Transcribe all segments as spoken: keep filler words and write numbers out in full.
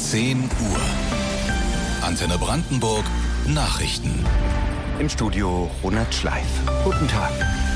zehn Uhr. Antenne Brandenburg Nachrichten. Im Studio Ronald Schleif. Guten Tag.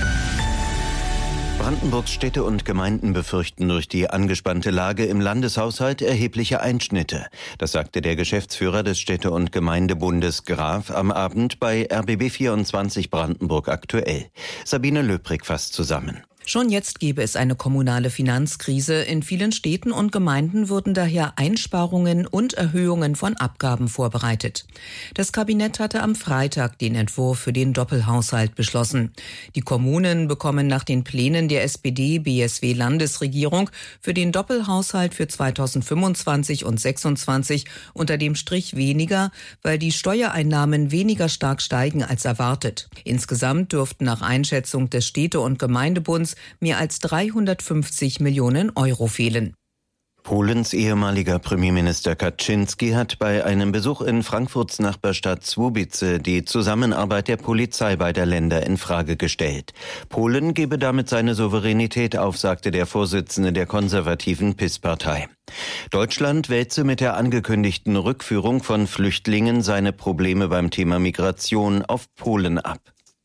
Brandenburgs Städte und Gemeinden befürchten durch die angespannte Lage im Landeshaushalt erhebliche Einschnitte. Das sagte der Geschäftsführer des Städte- und Gemeindebundes Graf am Abend bei R B B vierundzwanzig Brandenburg aktuell. Sabine Löbrig fasst zusammen. Schon jetzt gäbe es eine kommunale Finanzkrise. In vielen Städten und Gemeinden wurden daher Einsparungen und Erhöhungen von Abgaben vorbereitet. Das Kabinett hatte am Freitag den Entwurf für den Doppelhaushalt beschlossen. Die Kommunen bekommen nach den Plänen der S P D-B S W-Landesregierung für den Doppelhaushalt für zweitausendfünfundzwanzig und sechsundzwanzig unter dem Strich weniger, weil die Steuereinnahmen weniger stark steigen als erwartet. Insgesamt dürften nach Einschätzung des Städte- und Gemeindebunds mehr als dreihundertfünfzig Millionen Euro fehlen. Polens ehemaliger Premierminister Kaczynski hat bei einem Besuch in Frankfurts Nachbarstadt Słubice die Zusammenarbeit der Polizei beider Länder in Frage gestellt. Polen gebe damit seine Souveränität auf, sagte der Vorsitzende der konservativen P I S-Partei. Deutschland wälze mit der angekündigten Rückführung von Flüchtlingen seine Probleme beim Thema Migration auf Polen ab.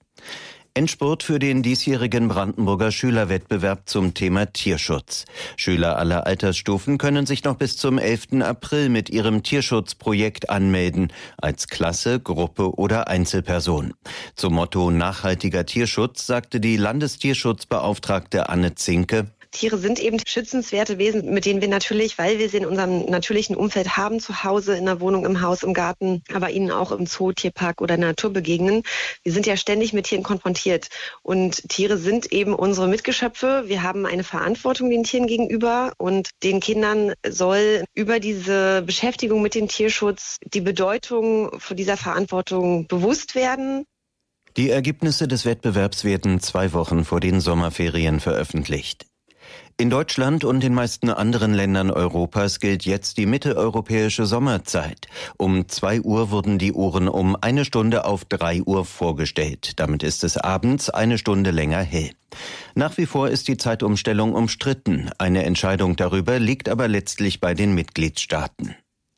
Endspurt für den diesjährigen Brandenburger Schülerwettbewerb zum Thema Tierschutz. Schüler aller Altersstufen können sich noch bis zum elften April mit ihrem Tierschutzprojekt anmelden, als Klasse, Gruppe oder Einzelperson. Zum Motto nachhaltiger Tierschutz sagte die Landestierschutzbeauftragte Anne Zinke: Tiere sind eben schützenswerte Wesen, mit denen wir natürlich, weil wir sie in unserem natürlichen Umfeld haben, zu Hause, in der Wohnung, im Haus, im Garten, aber ihnen auch im Zoo, Tierpark oder in der Natur begegnen. Wir sind ja ständig mit Tieren konfrontiert und Tiere sind eben unsere Mitgeschöpfe. Wir haben eine Verantwortung den Tieren gegenüber und den Kindern soll über diese Beschäftigung mit dem Tierschutz die Bedeutung von dieser Verantwortung bewusst werden. Die Ergebnisse des Wettbewerbs werden zwei Wochen vor den Sommerferien veröffentlicht. In Deutschland und den meisten anderen Ländern Europas gilt jetzt die mitteleuropäische Sommerzeit. Um zwei Uhr wurden die Uhren um eine Stunde auf drei Uhr vorgestellt. Damit ist es abends eine Stunde länger hell. Nach wie vor ist die Zeitumstellung umstritten. Eine Entscheidung darüber liegt aber letztlich bei den Mitgliedstaaten.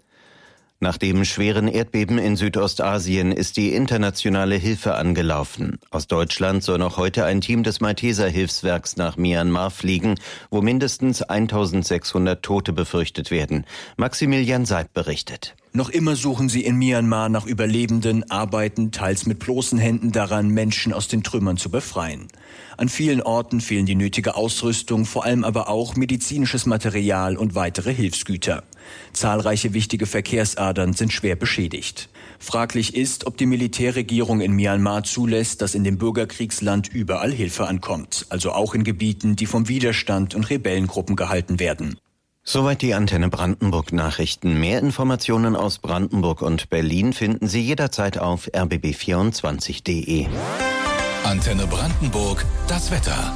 Nach dem schweren Erdbeben in Südostasien ist die internationale Hilfe angelaufen. Aus Deutschland soll noch heute ein Team des Malteser-Hilfswerks nach Myanmar fliegen, wo mindestens eintausendsechshundert Tote befürchtet werden. Maximilian Seib berichtet. Noch immer suchen sie in Myanmar nach Überlebenden, arbeiten teils mit bloßen Händen daran, Menschen aus den Trümmern zu befreien. An vielen Orten fehlen die nötige Ausrüstung, vor allem aber auch medizinisches Material und weitere Hilfsgüter. Zahlreiche wichtige Verkehrsadern sind schwer beschädigt. Fraglich ist, ob die Militärregierung in Myanmar zulässt, dass in dem Bürgerkriegsland überall Hilfe ankommt, also auch in Gebieten, die vom Widerstand und Rebellengruppen gehalten werden. Soweit die Antenne Brandenburg Nachrichten. Mehr Informationen aus Brandenburg und Berlin finden Sie jederzeit auf r b b vierundzwanzig punkt d e. Antenne Brandenburg, das Wetter.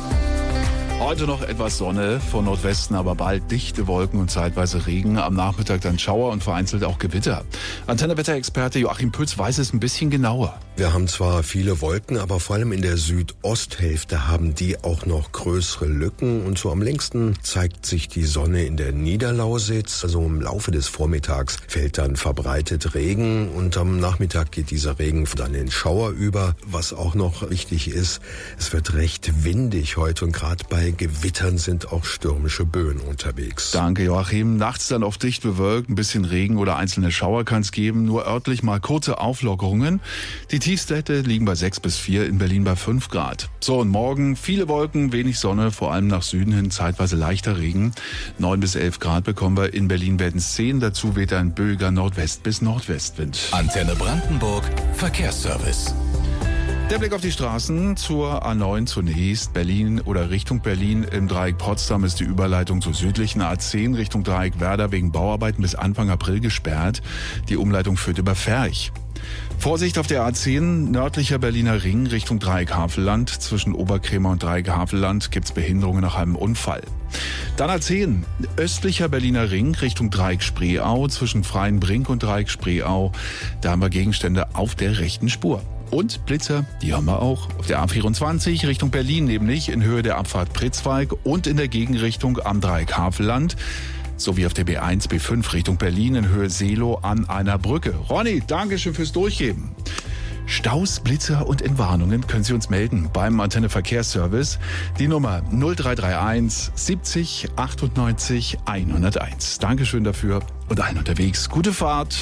Heute noch etwas Sonne, von Nordwesten aber bald dichte Wolken und zeitweise Regen. Am Nachmittag dann Schauer und vereinzelt auch Gewitter. Antenne-Wetterexperte Joachim Pütz weiß es ein bisschen genauer. Wir haben zwar viele Wolken, aber vor allem in der Südosthälfte haben die auch noch größere Lücken. Und so am längsten zeigt sich die Sonne in der Niederlausitz. Also im Laufe des Vormittags fällt dann verbreitet Regen und am Nachmittag geht dieser Regen dann in Schauer über. Was auch noch wichtig ist, es wird recht windig heute und gerade bei Gewittern sind auch stürmische Böen unterwegs. Danke, Joachim. Nachts dann oft dicht bewölkt, ein bisschen Regen oder einzelne Schauer kann es geben. Nur örtlich mal kurze Auflockerungen. Die Tiefstwerte liegen bei sechs bis vier, in Berlin bei fünf Grad. So, und morgen viele Wolken, wenig Sonne, vor allem nach Süden hin zeitweise leichter Regen. neun bis elf Grad bekommen wir, in Berlin werden es zehn. Dazu weht ein böiger Nordwest- bis Nordwestwind. Antenne Brandenburg, Verkehrsservice. Der Blick auf die Straßen zur A neun zunächst. Berlin oder Richtung Berlin. Im Dreieck Potsdam ist die Überleitung zur südlichen A zehn Richtung Dreieck Werder wegen Bauarbeiten bis Anfang April gesperrt. Die Umleitung führt über Ferch. Vorsicht auf der A zehn, nördlicher Berliner Ring Richtung Dreieck Havelland. Zwischen Oberkrämer und Dreieck Havelland gibt es Behinderungen nach einem Unfall. Dann A zehn, östlicher Berliner Ring Richtung Dreieck Spreeau. Zwischen Freienbrink und Dreieck Spreeau. Da haben wir Gegenstände auf der rechten Spur. Und Blitzer, die haben wir auch. Auf der A vierundzwanzig Richtung Berlin nämlich in Höhe der Abfahrt Pritzwalk und in der Gegenrichtung am Dreieck Havelland. sowie auf der B eins, B fünf Richtung Berlin in Höhe Seelow an einer Brücke. Ronny, danke schön fürs Durchgeben. Staus, Blitzer und Entwarnungen können Sie uns melden beim Antenne Verkehrsservice. Die Nummer null drei drei eins siebzig achtundneunzig hunderteins. Dankeschön dafür und allen unterwegs. Gute Fahrt.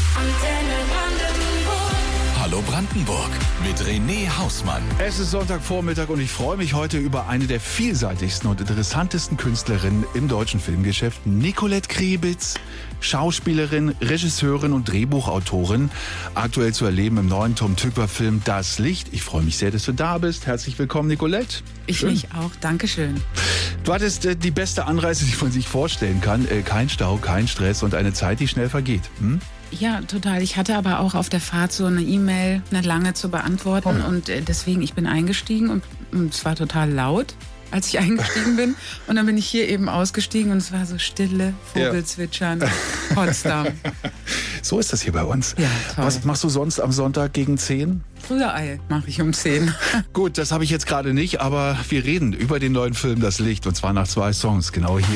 Hallo Brandenburg mit René Hausmann. Es ist Sonntagvormittag und ich freue mich heute über eine der vielseitigsten und interessantesten Künstlerinnen im deutschen Filmgeschäft, Nicolette Krebitz, Schauspielerin, Regisseurin und Drehbuchautorin, aktuell zu erleben im neuen Tom Tykwer-Film Das Licht. Ich freue mich sehr, dass du da bist. Herzlich willkommen, Nicolette. Ich Schön. mich auch. Dankeschön. Du hattest äh, die beste Anreise, die man sich vorstellen kann. Äh, kein Stau, kein Stress und eine Zeit, die schnell vergeht. Hm? Ja, total. Ich hatte aber auch auf der Fahrt so eine E-Mail, eine lange zu beantworten. Oh. Und äh, deswegen, ich bin eingestiegen und, und es war total laut, als ich eingestiegen bin. Und dann bin ich hier eben ausgestiegen und es war so Stille, Vogelzwitschern, ja. Potsdam. So ist das hier bei uns. Ja, toll. Was machst du sonst am Sonntag gegen zehn? Rührei mache ich um zehn. Gut, das habe ich jetzt gerade nicht, aber wir reden über den neuen Film Das Licht und zwar nach zwei Songs, genau hier.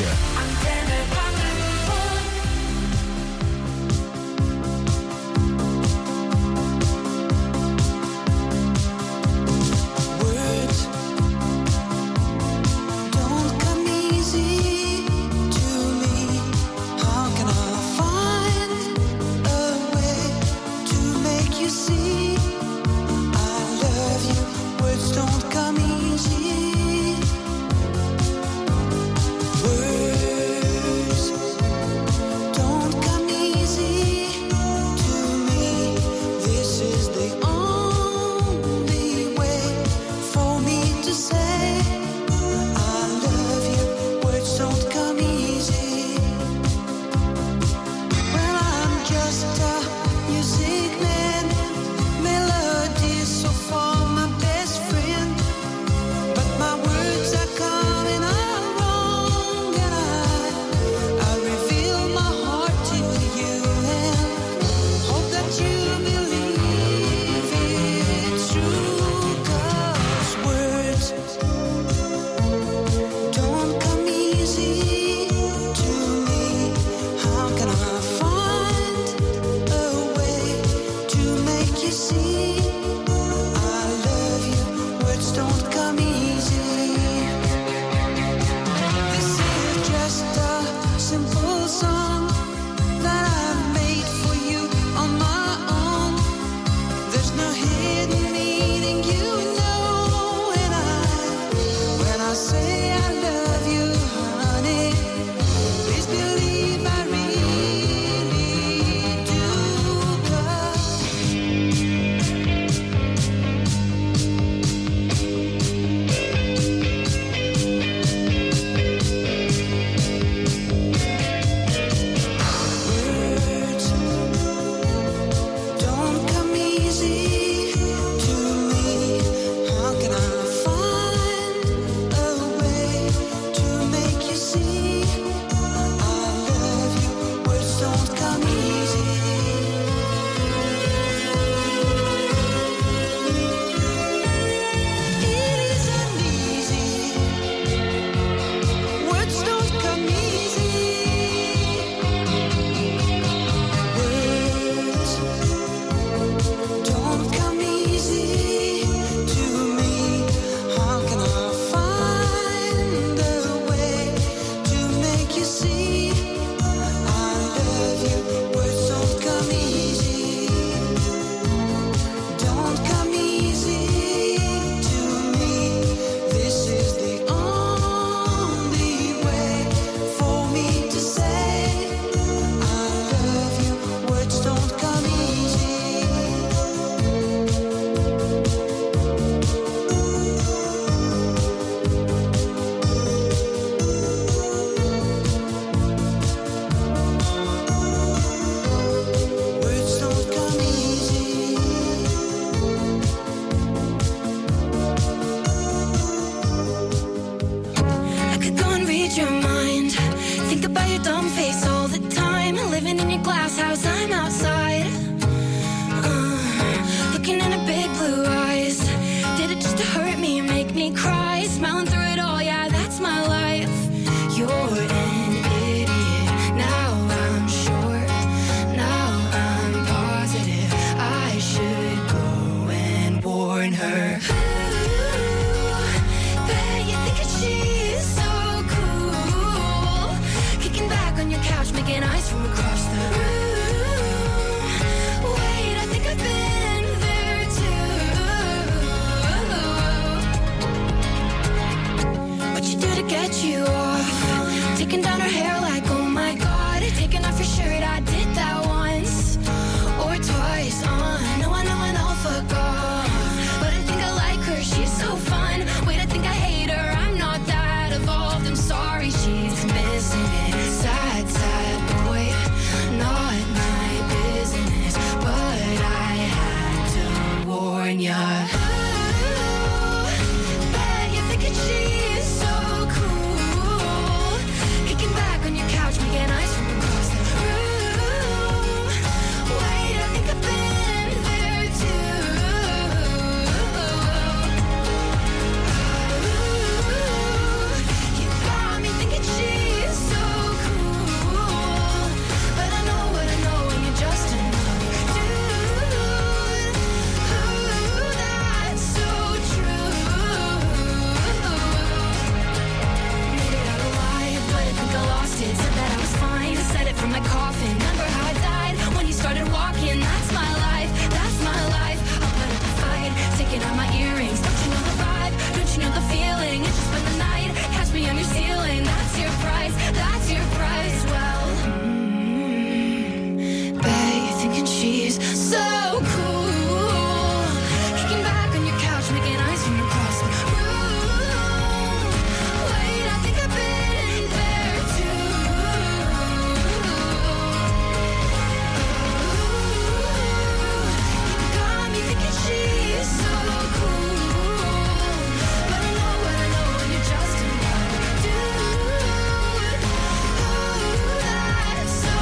Don't come easy. Words from across the room. Wait, I think I've been there too. What you do to get you off? Taking down her hair like, oh my God. Taking off your shirt, I did that once or twice. Uh, no, I know, I know, fuck off. But I think I like her, she's so fun. Wait, I think I hate her, I'm not that evolved. I'm sorry, she's missing it. Sad, sad boy, not my business. But I had to warn ya. Ooh, bet you're thinking she's so cool. Kicking back on your couch, making eyes from across the room. Wait, I think I've been there too. You got me thinking she's so cool. But I know what I know when you're just another dude. Ooh, that's so true. Made it out alive, but I think I lost it. Said that I was fine, said it from my coffin. Remember how I died when you started walking? That's my life, that's my life. I'll put up a fight, taking out my earrings. Don't you know the vibe? Don't you know the feeling? It's just been the night, catch me on your ceiling. That's your price, that's your price. Well, mm, bet you're thinking she's so cool. Kicking back on your couch, making eyes from across the room. Wait, I think I've been there too. You got me thinking she's so cool. But I know what I know when you're just another dude. Ooh, that's so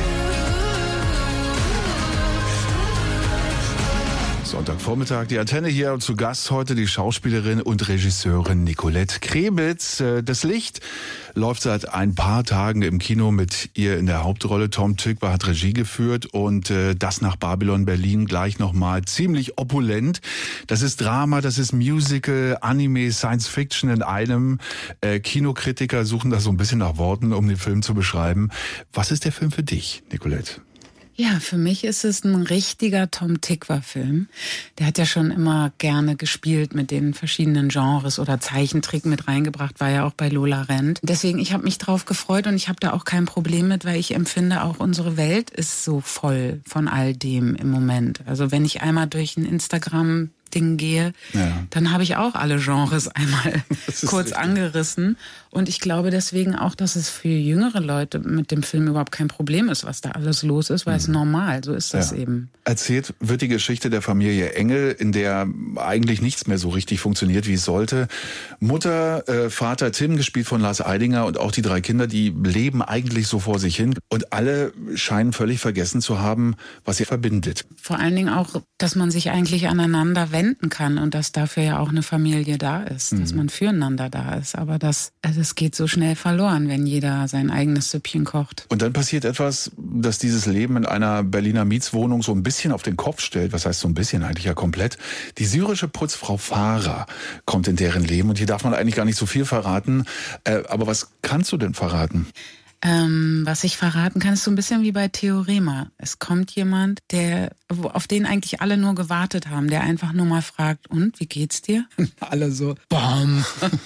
true. Sonntagvormittag, die Antenne hier und zu Gast heute die Schauspielerin und Regisseurin Nicolette Krebitz. Äh, Das Licht läuft seit ein paar Tagen im Kino mit ihr in der Hauptrolle. Tom Tykwer hat Regie geführt und äh, das nach Babylon Berlin gleich nochmal ziemlich opulent. Das ist Drama, das ist Musical, Anime, Science Fiction in einem. Äh, Kinokritiker suchen da so ein bisschen nach Worten, um den Film zu beschreiben. Was ist der Film für dich, Nicolette? Ja, für mich ist es ein richtiger Tom Tykwer-Film. Der hat ja schon immer gerne gespielt mit den verschiedenen Genres oder Zeichentrick mit reingebracht, war ja auch bei Lola Rent. Deswegen, ich habe mich drauf gefreut und ich habe da auch kein Problem mit, weil ich empfinde, auch unsere Welt ist so voll von all dem im Moment. Also wenn ich einmal durch ein Instagram Ding gehe, ja. dann habe ich auch alle Genres einmal kurz richtig angerissen. Und ich glaube deswegen auch, dass es für jüngere Leute mit dem Film überhaupt kein Problem ist, was da alles los ist, weil mhm. es normal, so ist das ja. eben. Erzählt wird die Geschichte der Familie Engel, in der eigentlich nichts mehr so richtig funktioniert, wie es sollte. Mutter, äh, Vater Tim, gespielt von Lars Eidinger, und auch die drei Kinder, die leben eigentlich so vor sich hin. Und alle scheinen völlig vergessen zu haben, was sie verbindet. Vor allen Dingen auch, dass man sich eigentlich aneinander wenden kann und dass dafür ja auch eine Familie da ist, mhm. dass man füreinander da ist. Aber das, das geht so schnell verloren, wenn jeder sein eigenes Süppchen kocht. Und dann passiert etwas, das dieses Leben in einer Berliner Mietswohnung so ein bisschen auf den Kopf stellt. Was heißt so ein bisschen? Eigentlich ja komplett. Die syrische Putzfrau Farah kommt in deren Leben. Und hier darf man eigentlich gar nicht so viel verraten. Äh, aber was kannst du denn verraten? Ähm, was ich verraten kann, ist so ein bisschen wie bei Theorema. Es kommt jemand, der, auf den eigentlich alle nur gewartet haben, der einfach nur mal fragt, und, wie geht's dir? Alle so, bam.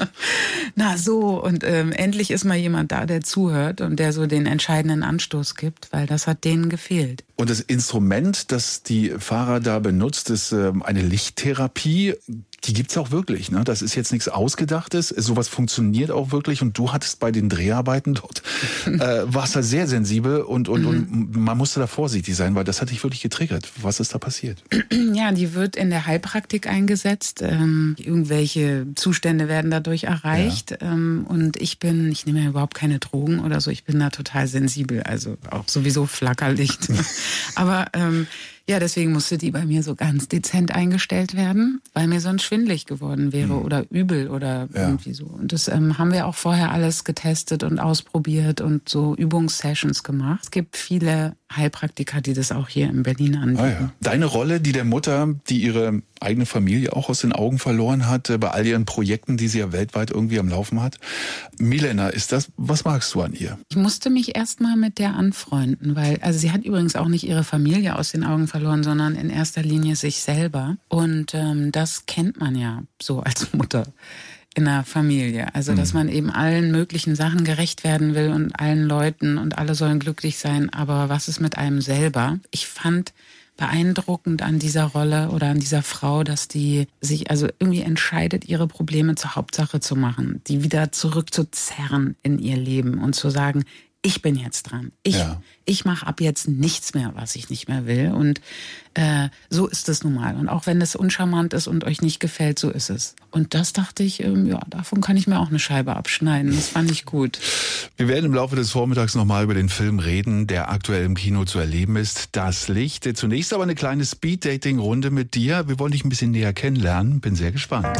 Na so, und ähm, endlich ist mal jemand da, der zuhört und der so den entscheidenden Anstoß gibt, weil das hat denen gefehlt. Und das Instrument, das die Farah da benutzt, ist ähm, eine Lichttherapie. Die gibt's auch wirklich, ne? Das ist jetzt nichts Ausgedachtes. Sowas funktioniert auch wirklich. Und du hattest bei den Dreharbeiten dort, äh, warst da sehr sensibel und, und, mhm. und man musste da vorsichtig sein, weil das hat dich wirklich getriggert. Was ist da passiert? Ja, die wird in der Heilpraktik eingesetzt. Ähm, irgendwelche Zustände werden dadurch erreicht. Ja. Ähm, und ich bin, ich nehme ja überhaupt keine Drogen oder so. Ich bin da total sensibel. Also auch sowieso Flackerlicht. Aber ähm, ja, deswegen musste die bei mir so ganz dezent eingestellt werden, weil mir sonst schwindelig geworden wäre mhm. oder übel oder ja. irgendwie so. Und das ähm, haben wir auch vorher alles getestet und ausprobiert und so Übungssessions gemacht. Es gibt viele Heilpraktiker, die das auch hier in Berlin anbieten. Ah ja. Deine Rolle, die der Mutter, die ihre eigene Familie auch aus den Augen verloren hat, bei all ihren Projekten, die sie ja weltweit irgendwie am Laufen hat. Milena, ist das, was magst du an ihr? Ich musste mich erstmal mit der anfreunden, weil, also sie hat übrigens auch nicht ihre Familie aus den Augen verloren, sondern in erster Linie sich selber. Und ähm, das kennt man ja so als Mutter in der Familie. Also, dass man eben allen möglichen Sachen gerecht werden will und allen Leuten und alle sollen glücklich sein. Aber was ist mit einem selber? Ich fand beeindruckend an dieser Rolle oder an dieser Frau, dass die sich also irgendwie entscheidet, ihre Probleme zur Hauptsache zu machen, die wieder zurückzuzerren in ihr Leben und zu sagen, ich bin jetzt dran. Ich, ja. ich mache ab jetzt nichts mehr, was ich nicht mehr will. Und äh, so ist es nun mal. Und auch wenn es uncharmant ist und euch nicht gefällt, so ist es. Und das dachte ich, ähm, ja, davon kann ich mir auch eine Scheibe abschneiden. Das fand ich gut. Wir werden im Laufe des Vormittags nochmal über den Film reden, der aktuell im Kino zu erleben ist. Das Licht. Zunächst aber eine kleine Speed-Dating-Runde mit dir. Wir wollen dich ein bisschen näher kennenlernen. Bin sehr gespannt.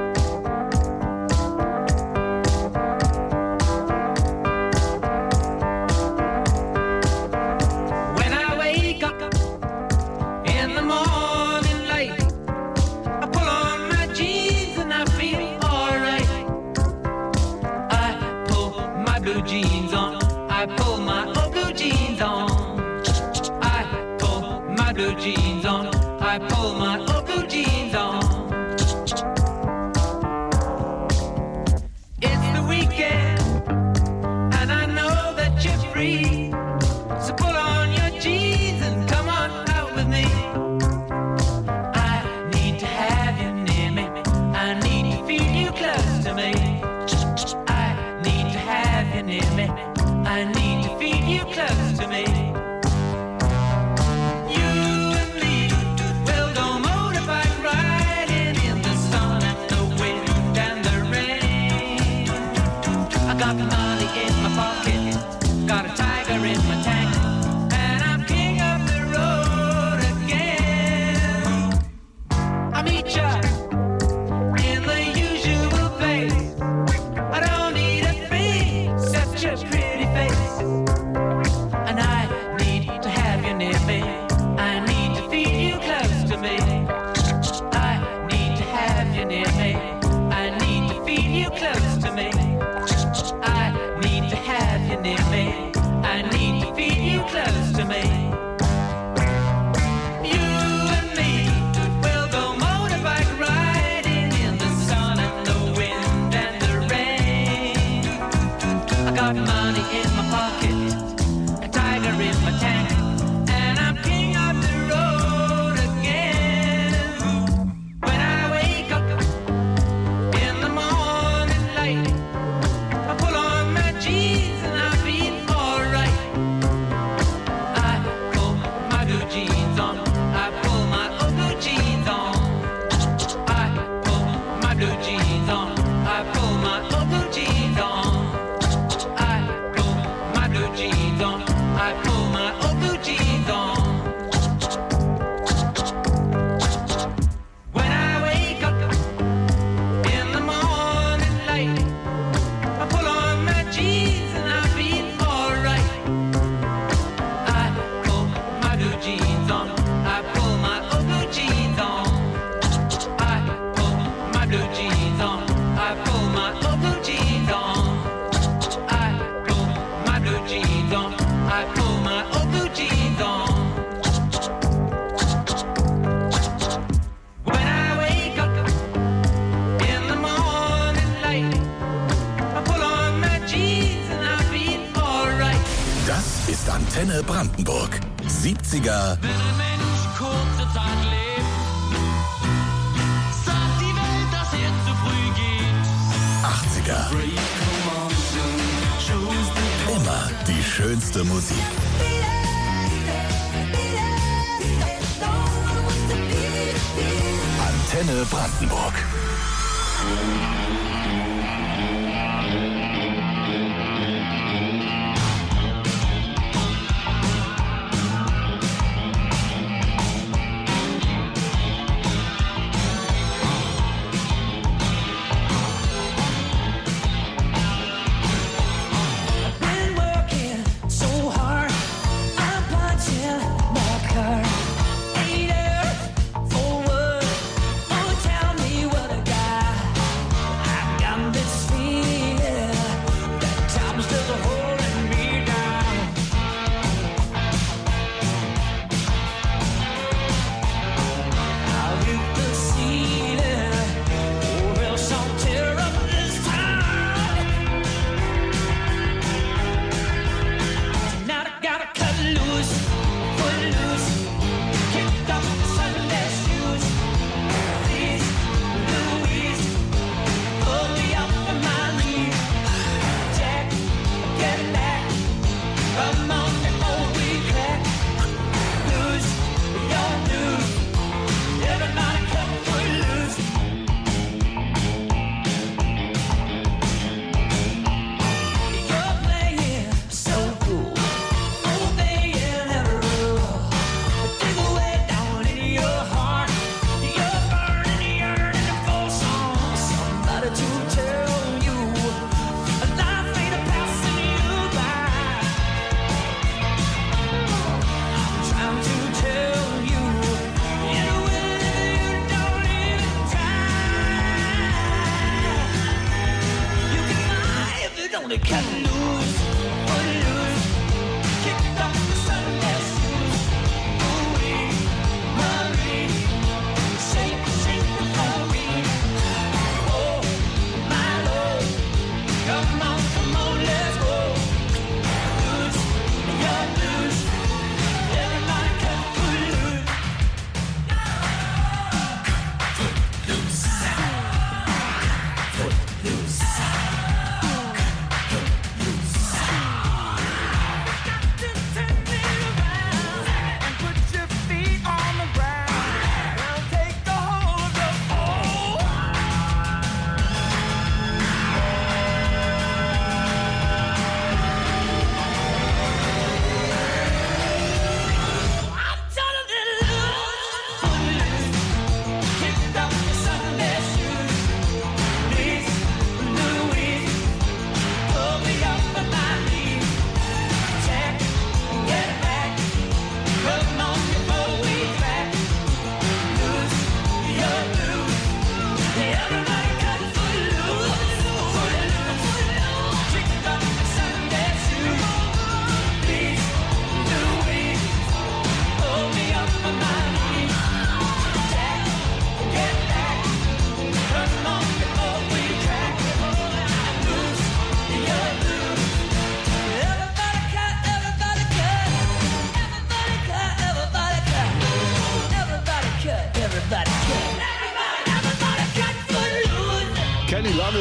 Antenne Brandenburg. siebziger. Wenn ein Mensch kurze Zeit lebt, sagt die Welt, dass er zu früh geht. achtziger. Immer die schönste Musik. Antenne Brandenburg.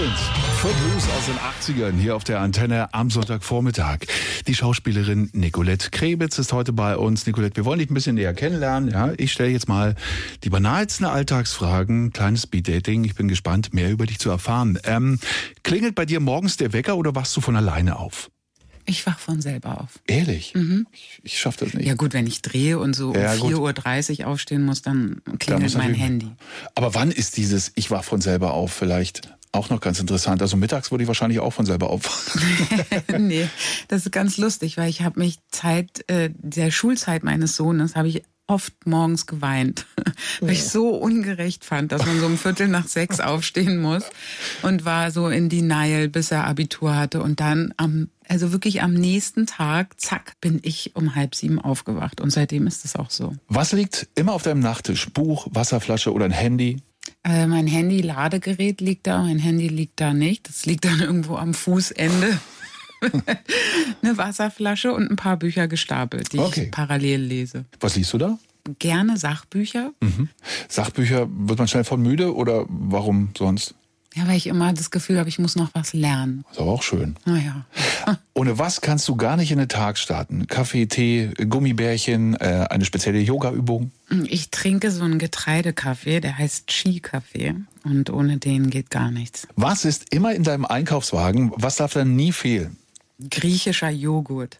Footprints. Footloose aus den achtzigern hier auf der Antenne am Sonntagvormittag. Die Schauspielerin Nicolette Krebitz ist heute bei uns. Nicolette, wir wollen dich ein bisschen näher kennenlernen. Ja, ich stelle jetzt mal die banalsten Alltagsfragen. Kleines Speeddating. Ich bin gespannt, mehr über dich zu erfahren. Ähm, klingelt bei dir morgens der Wecker oder wachst du von alleine auf? Ich wach von selber auf. Ehrlich? Mhm. Ich, ich schaff das nicht. Ja gut, wenn ich drehe und so um Ja, gut. vier Uhr dreißig aufstehen muss, dann Da klingelt muss mein natürlich- Handy. Aber wann ist dieses Ich wach von selber auf vielleicht auch noch ganz interessant? Also mittags würde ich wahrscheinlich auch von selber aufwachen. Nee, das ist ganz lustig, weil ich habe mich Zeit äh, der Schulzeit meines Sohnes habe ich oft morgens geweint, weil ich so ungerecht fand, dass man so um Viertel nach sechs aufstehen muss und war so in Denial, bis er Abitur hatte und dann am also wirklich am nächsten Tag, zack, bin ich um halb sieben aufgewacht und seitdem ist es auch so. Was liegt immer auf deinem Nachttisch? Buch, Wasserflasche oder ein Handy? Äh, mein Handy-Ladegerät liegt da, mein Handy liegt da nicht. Das liegt dann irgendwo am Fußende. Eine Wasserflasche und ein paar Bücher gestapelt, die Okay. ich parallel lese. Was liest du da? Gerne Sachbücher. Mhm. Sachbücher, wird man schnell von müde oder warum sonst? Ja, weil ich immer das Gefühl habe, ich muss noch was lernen. Ist aber auch schön. Naja. Ohne was kannst du gar nicht in den Tag starten? Kaffee, Tee, Gummibärchen, äh, eine spezielle Yoga-Übung? Ich trinke so einen Getreidekaffee, der heißt Chi-Kaffee. Und ohne den geht gar nichts. Was ist immer in deinem Einkaufswagen? Was darf da nie fehlen? Griechischer Joghurt.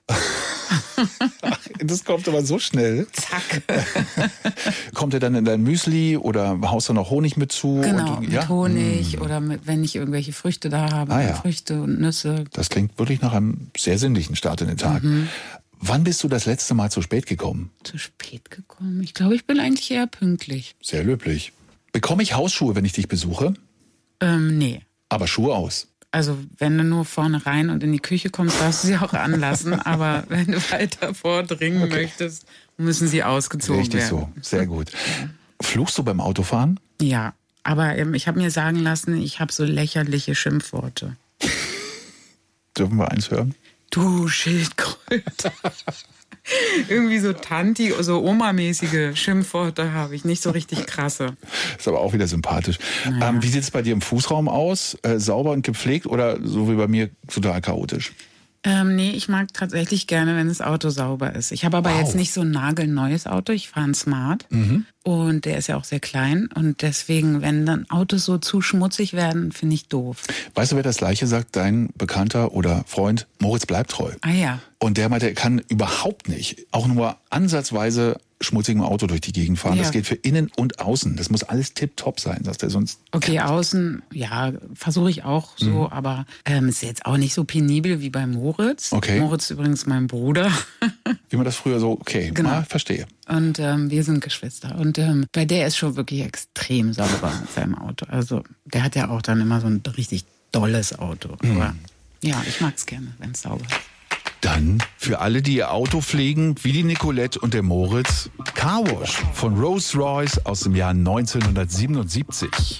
Das kommt aber so schnell. Zack. Kommt er dann in dein Müsli oder haust du noch Honig mit zu? Genau, Und, mit ja? Honig oder mit, wenn ich irgendwelche Früchte da habe, Ah, ja. Früchte und Nüsse. Das klingt wirklich nach einem sehr sinnlichen Start in den Tag. Mhm. Wann bist du das letzte Mal zu spät gekommen? Zu spät gekommen? Ich glaube, ich bin eigentlich eher pünktlich. Sehr löblich. Bekomme ich Hausschuhe, wenn ich dich besuche? Ähm, nee. Aber Schuhe aus. Also wenn du nur vorne rein und in die Küche kommst, darfst du sie auch anlassen. Aber wenn du weiter vordringen Okay. möchtest, müssen sie ausgezogen Richtig werden. so, sehr gut. Fluchst du beim Autofahren? Ja, aber ähm, ich habe mir sagen lassen, ich habe so lächerliche Schimpfworte. Dürfen wir eins hören? Du Schildkröte. Irgendwie so Tanti, so Oma-mäßige Schimpfworte habe ich, nicht so richtig krasse. Ist aber auch wieder sympathisch. Naja. Ähm, wie sieht es bei dir im Fußraum aus? Äh, sauber und gepflegt oder so wie bei mir total chaotisch? Ähm, nee, ich mag tatsächlich gerne, wenn das Auto sauber ist. Ich habe aber Wow. jetzt nicht so ein nagelneues Auto. Ich fahre ein Smart Mhm. und der ist ja auch sehr klein. Und deswegen, wenn dann Autos so zu schmutzig werden, finde ich doof. Weißt du, wer das Gleiche sagt? Dein Bekannter oder Freund Moritz bleibt treu. Ah ja. Und der meinte, er kann überhaupt nicht, auch nur ansatzweise schmutzigem Auto durch die Gegend fahren. Ja. Das geht für innen und außen. Das muss alles tipptopp sein, sagt er sonst. Okay, außen, ja, versuche ich auch so, Mhm. aber ähm, ist jetzt auch nicht so penibel wie bei Moritz. Okay. Moritz ist übrigens mein Bruder. Wie man das früher so, okay, Genau. mal, verstehe. Und ähm, wir sind Geschwister. Und ähm, bei der ist schon wirklich extrem sauber mit seinem Auto. Also der hat ja auch dann immer so ein richtig dolles Auto. Mhm. Aber ja, ich mag es gerne, wenn es sauber ist. Dann für alle, die ihr Auto pflegen, wie die Nicolette und der Moritz, Carwash von Rolls-Royce aus dem Jahr neunzehnhundertsiebenundsiebzig.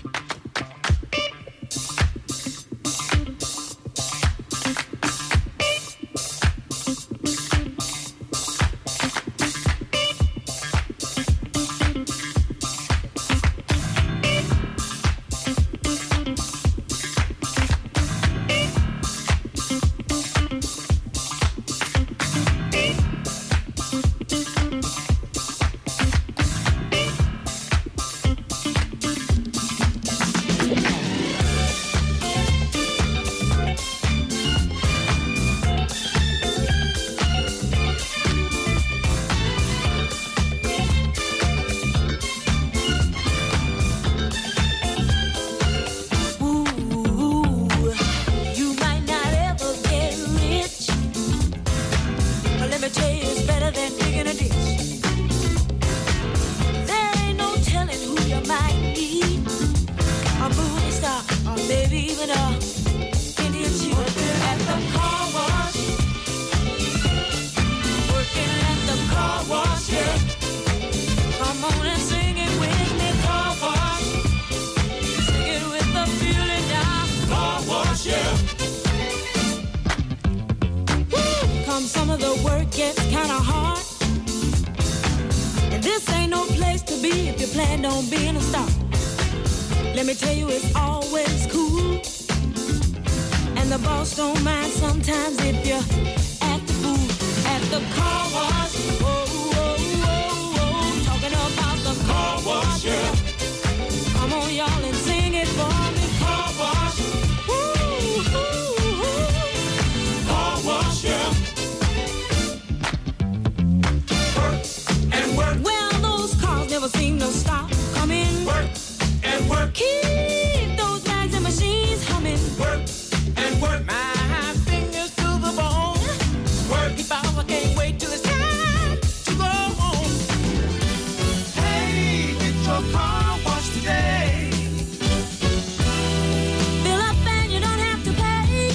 Some of the work gets kind of hard, and this ain't no place to be if you plan on being a star. Let me tell you, it's always cool And the boss don't mind sometimes if you act the fool at the car wash. Whoa, whoa, whoa, whoa. Talking about the car wash, yeah. Come on, y'all, and sing it for me. Car wash. Woo, woo, woo. Car wash, yeah. Work and work. Well, those cars never seem to stop coming. Work and work. Keep those bags and machines humming. Work and work. My fingers to the bone. Work. If I can't wait till it's time to go home. Hey, get your car washed today. Fill up and you don't have to pay.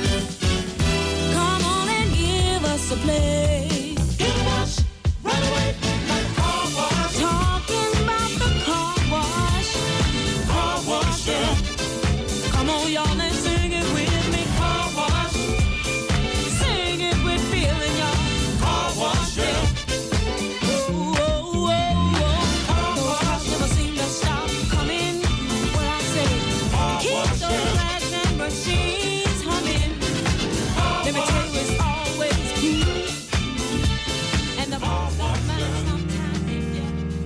Come on and give us a play. Get washed right away like a car wash. Talking about the car wash. Car wash, yeah. Come on, y'all, and sing it with me. Car wash. Sing it with feeling, y'all. Car wash, yeah. Whoa, whoa, whoa, whoa. Those cars never seem to stop coming. What I say, keep those bags and machines humming. Let me tell you, it's always cool. And the boss don't mind sometimes if you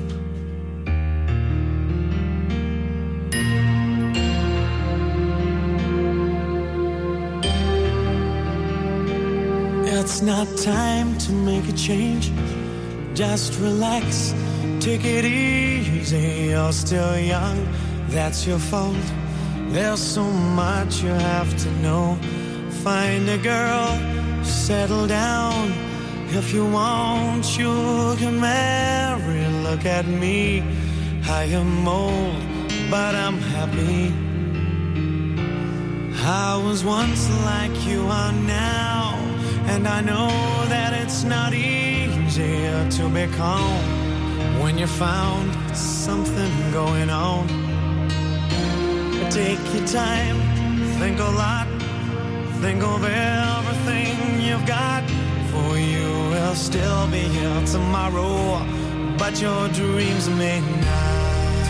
It's not time to make a change. Just relax, take it easy. You're still young, that's your fault. There's so much you have to know. Find a girl, settle down. If you want, you can marry. Look at me, I am old, but I'm happy. I was once like you are now, and I know that it's not easier to be calm when you found something going on. Take your time, think a lot, think of everything you've got. For you will still be here tomorrow, but your dreams may not.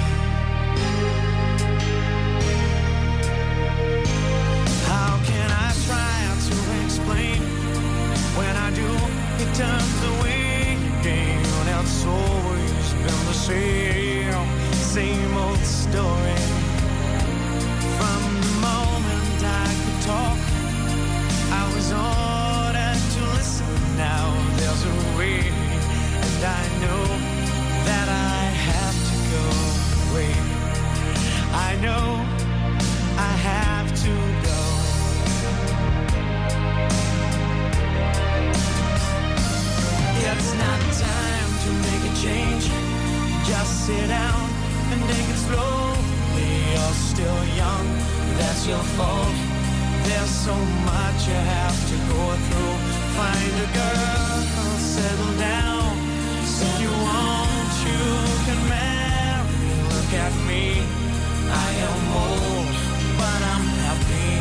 How can I try to explain? When I do, it turns away again. It's always been the same, same old story. From the moment I could talk, I was ordered to listen. Now there's a way, and I know that I have to go away. I know I have to go. It's not time to make a change. Just sit down and take it slowly. You're still young, that's your fault. There's so much you have to go through. Find a girl, settle down. If you want, you can marry. Look at me, I am old, but I'm happy.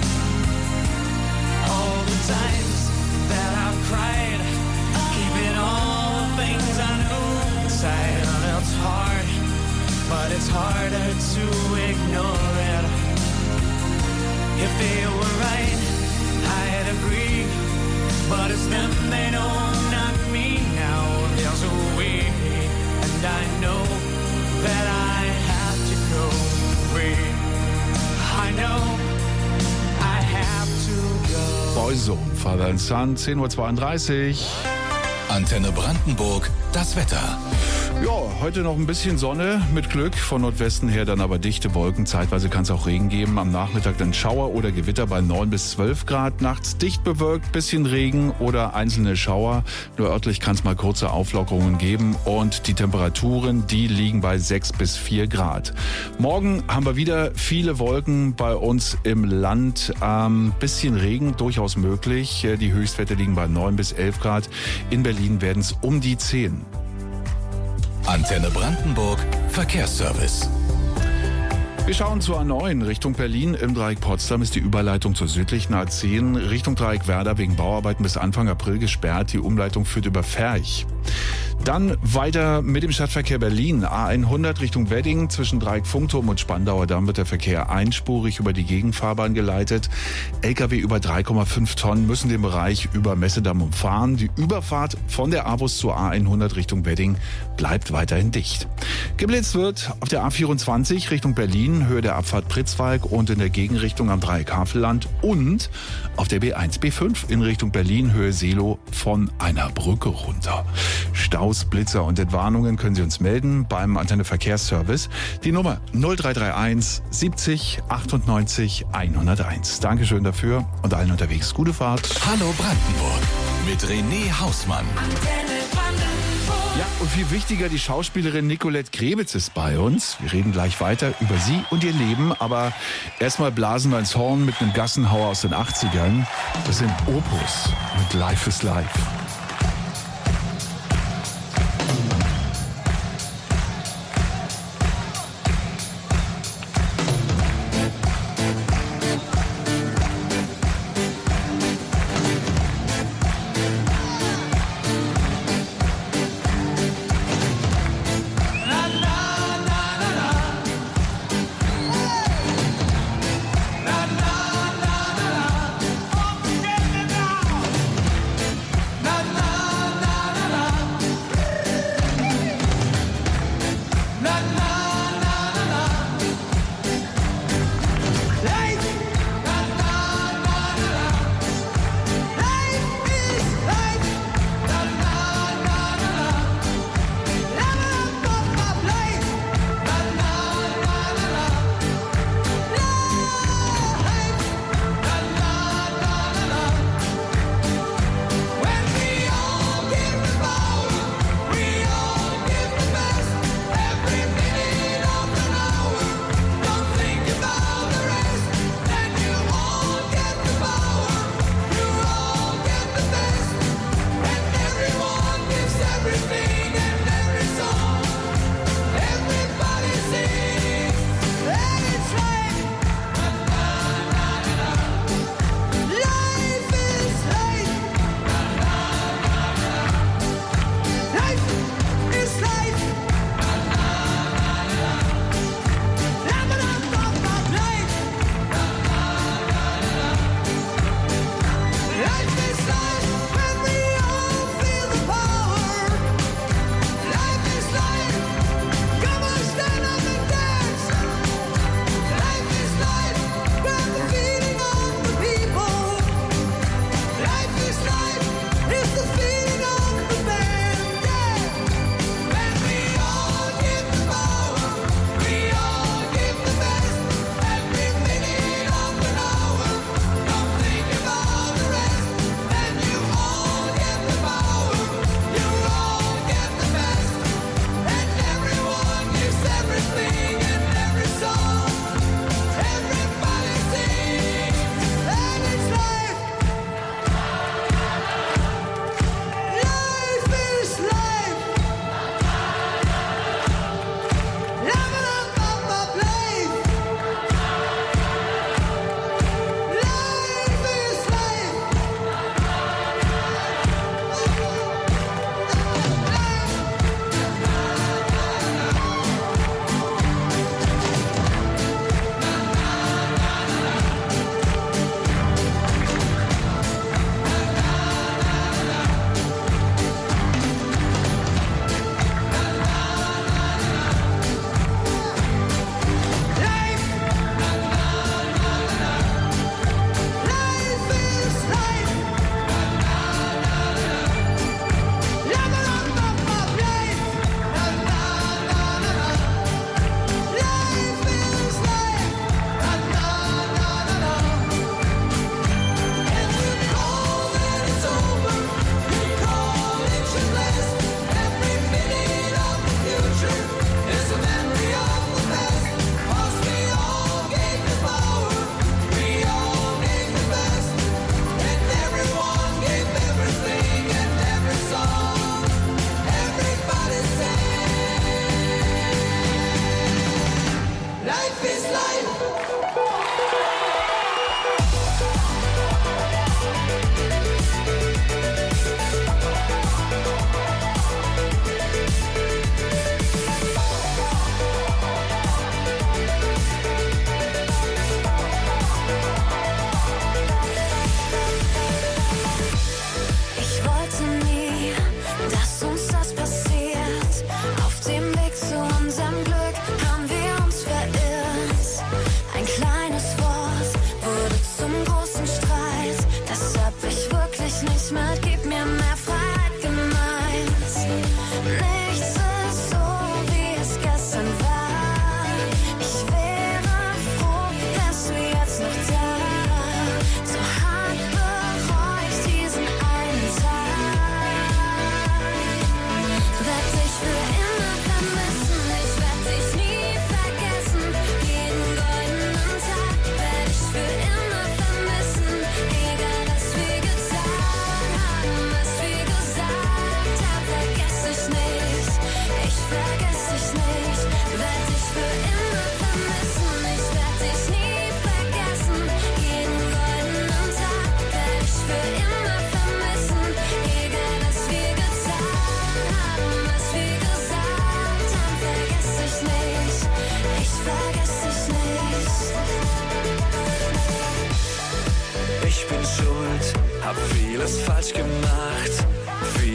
All the times that I've cried, keeping all the things I know inside. And it's hard, but it's harder to ignore it. If they were right, I'd agree. But it's them, they know, not me. Now there's a way, and I know that I have to go away. I know I have to go. Boyzone, Father and Son, zehn Uhr zweiunddreißig. Antenne Brandenburg, das Wetter. Ja, heute noch ein bisschen Sonne mit Glück, von Nordwesten her dann aber dichte Wolken. Zeitweise kann es auch Regen geben. Am Nachmittag dann Schauer oder Gewitter bei neun bis zwölf Grad. Nachts dicht bewölkt, bisschen Regen oder einzelne Schauer. Nur örtlich kann es mal kurze Auflockerungen geben. Und die Temperaturen, die liegen bei sechs bis vier Grad. Morgen haben wir wieder viele Wolken bei uns im Land. Ähm, bisschen Regen durchaus möglich. Die Höchstwerte liegen bei neun bis elf Grad. In Berlin werden es um die zehn. Antenne Brandenburg, Verkehrsservice. Wir schauen zur A neun Richtung Berlin. Im Dreieck Potsdam ist die Überleitung zur südlichen A zehn Richtung Dreieck Werder wegen Bauarbeiten bis Anfang April gesperrt. Die Umleitung führt über Ferch. Dann weiter mit dem Stadtverkehr Berlin. A hundert Richtung Wedding zwischen Dreieck-Funkturm und Spandauer Damm wird der Verkehr einspurig über die Gegenfahrbahn geleitet. L K W über drei Komma fünf Tonnen müssen den Bereich über Messedamm umfahren. Die Überfahrt von der AWUS zur A hundert Richtung Wedding bleibt weiterhin dicht. Geblitzt wird auf der A vierundzwanzig Richtung Berlin, Höhe der Abfahrt Pritzwalk und in der Gegenrichtung am Dreieck Havelland und auf der B eins B fünf in Richtung Berlin, Höhe Seelow von einer Brücke runter. Staus, Blitzer und Entwarnungen können Sie uns melden beim Antenne Verkehrsservice. Die Nummer null drei drei eins siebzig achtundneunzig hunderteins. Dankeschön dafür und allen unterwegs gute Fahrt. Hallo Brandenburg mit René Hausmann. Ja, und viel wichtiger, die Schauspielerin Nicolette Krebitz ist bei uns. Wir reden gleich weiter über sie und ihr Leben, aber erstmal blasen wir ins Horn mit einem Gassenhauer aus den achtzigern. Das sind Opus mit Life is Life. Na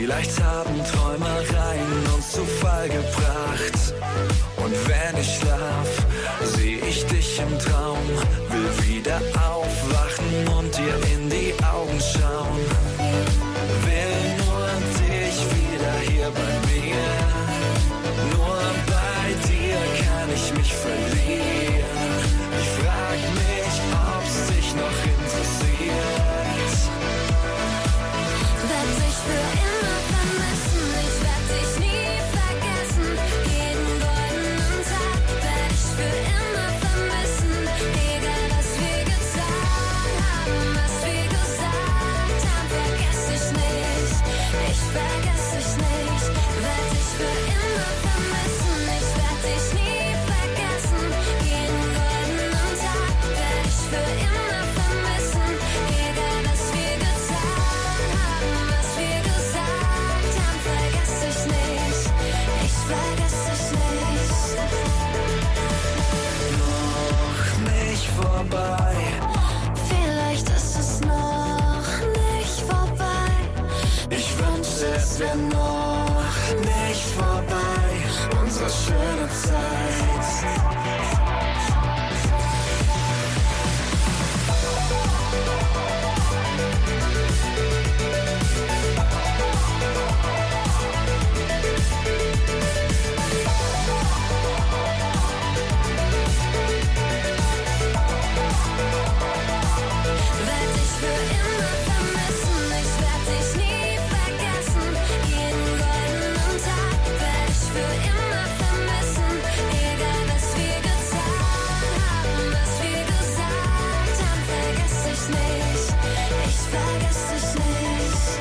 Vielleicht haben Träumereien uns zu Fall gebracht. Und wenn ich schlaf, seh ich dich im Traum. Will wieder aufwachen und dir in die Augen schauen. Will nur dich wieder hier bei mir. Nur bei dir kann ich mich verlieren. Ich frag mich, ob's dich noch interessiert. Werd dich für immer vermissen, ich werd dich nie vergessen. Jeden goldenen Tag werd ich für immer vermissen. Egal was wir getan haben, was wir gesagt haben, vergess ich nicht, ich vergess dich nicht. Werd dich für immer vermissen, ich werd dich nie vergessen. Jeden goldenen Tag werd ich für immer vermissen. Egal was wir getan haben, was wir gesagt haben, vergess ich nicht, ich vergess dich nicht. Noch nicht vorbei. Vielleicht ist es noch nicht vorbei. Ich wünschte, es wäre noch nicht vorbei. Unsere schöne Zeit. Werd dich für immer vermissen, ich werd dich nie vergessen. Jeden goldenen Tag werd ich für immer vermissen. Egal was wir getan haben, was wir gesagt haben, vergess ich nicht, ich vergess dich nicht.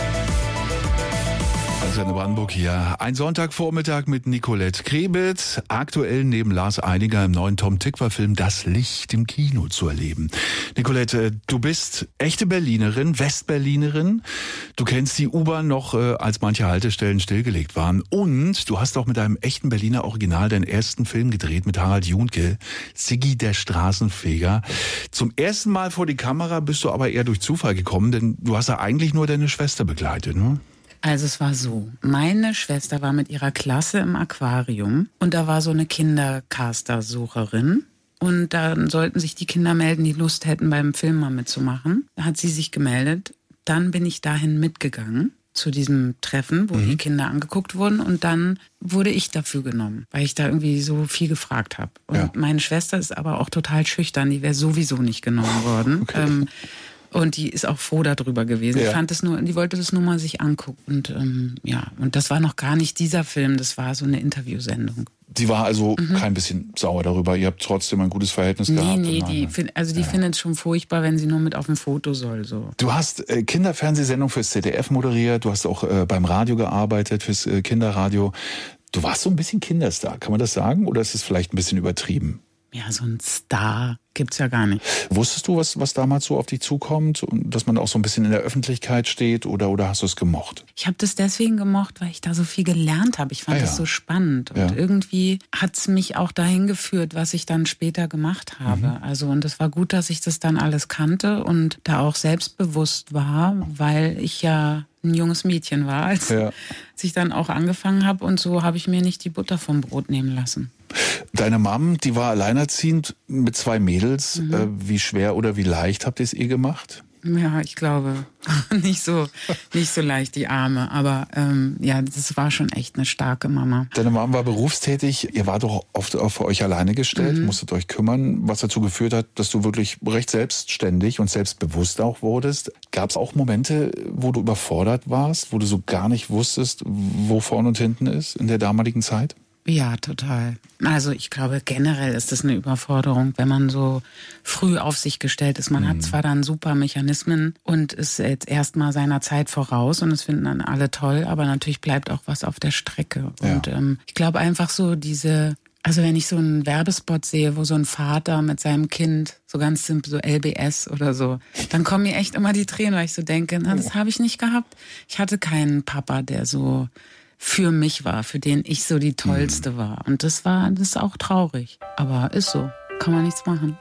Antenne Brandenburg hier. Ein Sonntagvormittag mit Nicolette Krebitz. Aktuell neben Lars Einiger im neuen Tom-Tykwer-Film Das Licht im Kino zu erleben. Nicolette, du bist echte Berlinerin, Westberlinerin. Du kennst die U-Bahn noch, äh, als manche Haltestellen stillgelegt waren. Und du hast auch mit einem echten Berliner Original deinen ersten Film gedreht mit Harald Juhnke, Siggi der Straßenfeger. Zum ersten Mal vor die Kamera bist du aber eher durch Zufall gekommen, denn du hast ja eigentlich nur deine Schwester begleitet, ne? Also es war so, meine Schwester war mit ihrer Klasse im Aquarium und da war so eine Kindercaster-Sucherin und dann sollten sich die Kinder melden, die Lust hätten, beim Film mal mitzumachen. Da hat sie sich gemeldet, dann bin ich dahin mitgegangen zu diesem Treffen, wo mhm. die Kinder angeguckt wurden und dann wurde ich dafür genommen, weil ich da irgendwie so viel gefragt habe. Und ja. meine Schwester ist aber auch total schüchtern, die wäre sowieso nicht genommen worden. Okay. Ähm, Und die ist auch froh darüber gewesen. Ja. Ich fand es nur, die wollte das nur mal sich angucken. Und ähm, ja, und das war noch gar nicht dieser Film, das war so eine Interviewsendung. Sie war also mhm. kein bisschen sauer darüber. Ihr habt trotzdem ein gutes Verhältnis nee, gehabt. Nee, nee, also die ja. findet es schon furchtbar, wenn sie nur mit auf dem Foto soll. So. Du hast äh, Kinderfernsehsendung fürs Z D F moderiert, du hast auch äh, beim Radio gearbeitet, fürs äh, Kinderradio. Du warst so ein bisschen Kinderstar, kann man das sagen? Oder ist es vielleicht ein bisschen übertrieben? Ja, so ein Star gibt's ja gar nicht. Wusstest du, was, was damals so auf dich zukommt? Und dass man auch so ein bisschen in der Öffentlichkeit steht? Oder, oder hast du es gemocht? Ich habe das deswegen gemocht, weil ich da so viel gelernt habe. Ich fand ah, ja. das so spannend. Und ja. irgendwie hat's mich auch dahin geführt, was ich dann später gemacht habe. Mhm. Also, und es war gut, dass ich das dann alles kannte und da auch selbstbewusst war, weil ich ja ein junges Mädchen war, als, ja. als ich dann auch angefangen habe. Und so habe ich mir nicht die Butter vom Brot nehmen lassen. Deine Mom, die war alleinerziehend mit zwei Mädels. Mhm. Äh, wie schwer oder wie leicht habt ihr es ihr gemacht? Ja, ich glaube, nicht so, nicht so leicht, die Arme. Aber ähm, ja, das war schon echt eine starke Mama. Deine Mom war berufstätig. Ihr wart doch oft auf euch alleine gestellt, mhm. musstet euch kümmern, was dazu geführt hat, dass du wirklich recht selbstständig und selbstbewusst auch wurdest. Gab es auch Momente, wo du überfordert warst, wo du so gar nicht wusstest, wo vorne und hinten ist in der damaligen Zeit? Ja, total. Also ich glaube, generell ist das eine Überforderung, wenn man so früh auf sich gestellt ist. Man mhm. hat zwar dann super Mechanismen und ist jetzt erstmal seiner Zeit voraus und das finden dann alle toll, aber natürlich bleibt auch was auf der Strecke. Ja. Und ähm, ich glaube einfach so diese, also wenn ich so einen Werbespot sehe, wo so ein Vater mit seinem Kind, so ganz simpel, so L B S oder so, dann kommen mir echt immer die Tränen, weil ich so denke, na, das habe ich nicht gehabt. Ich hatte keinen Papa, der so für mich war, für den ich so die Tollste mhm. war. Und das war, das ist auch traurig. Aber ist so. Kann man nichts machen.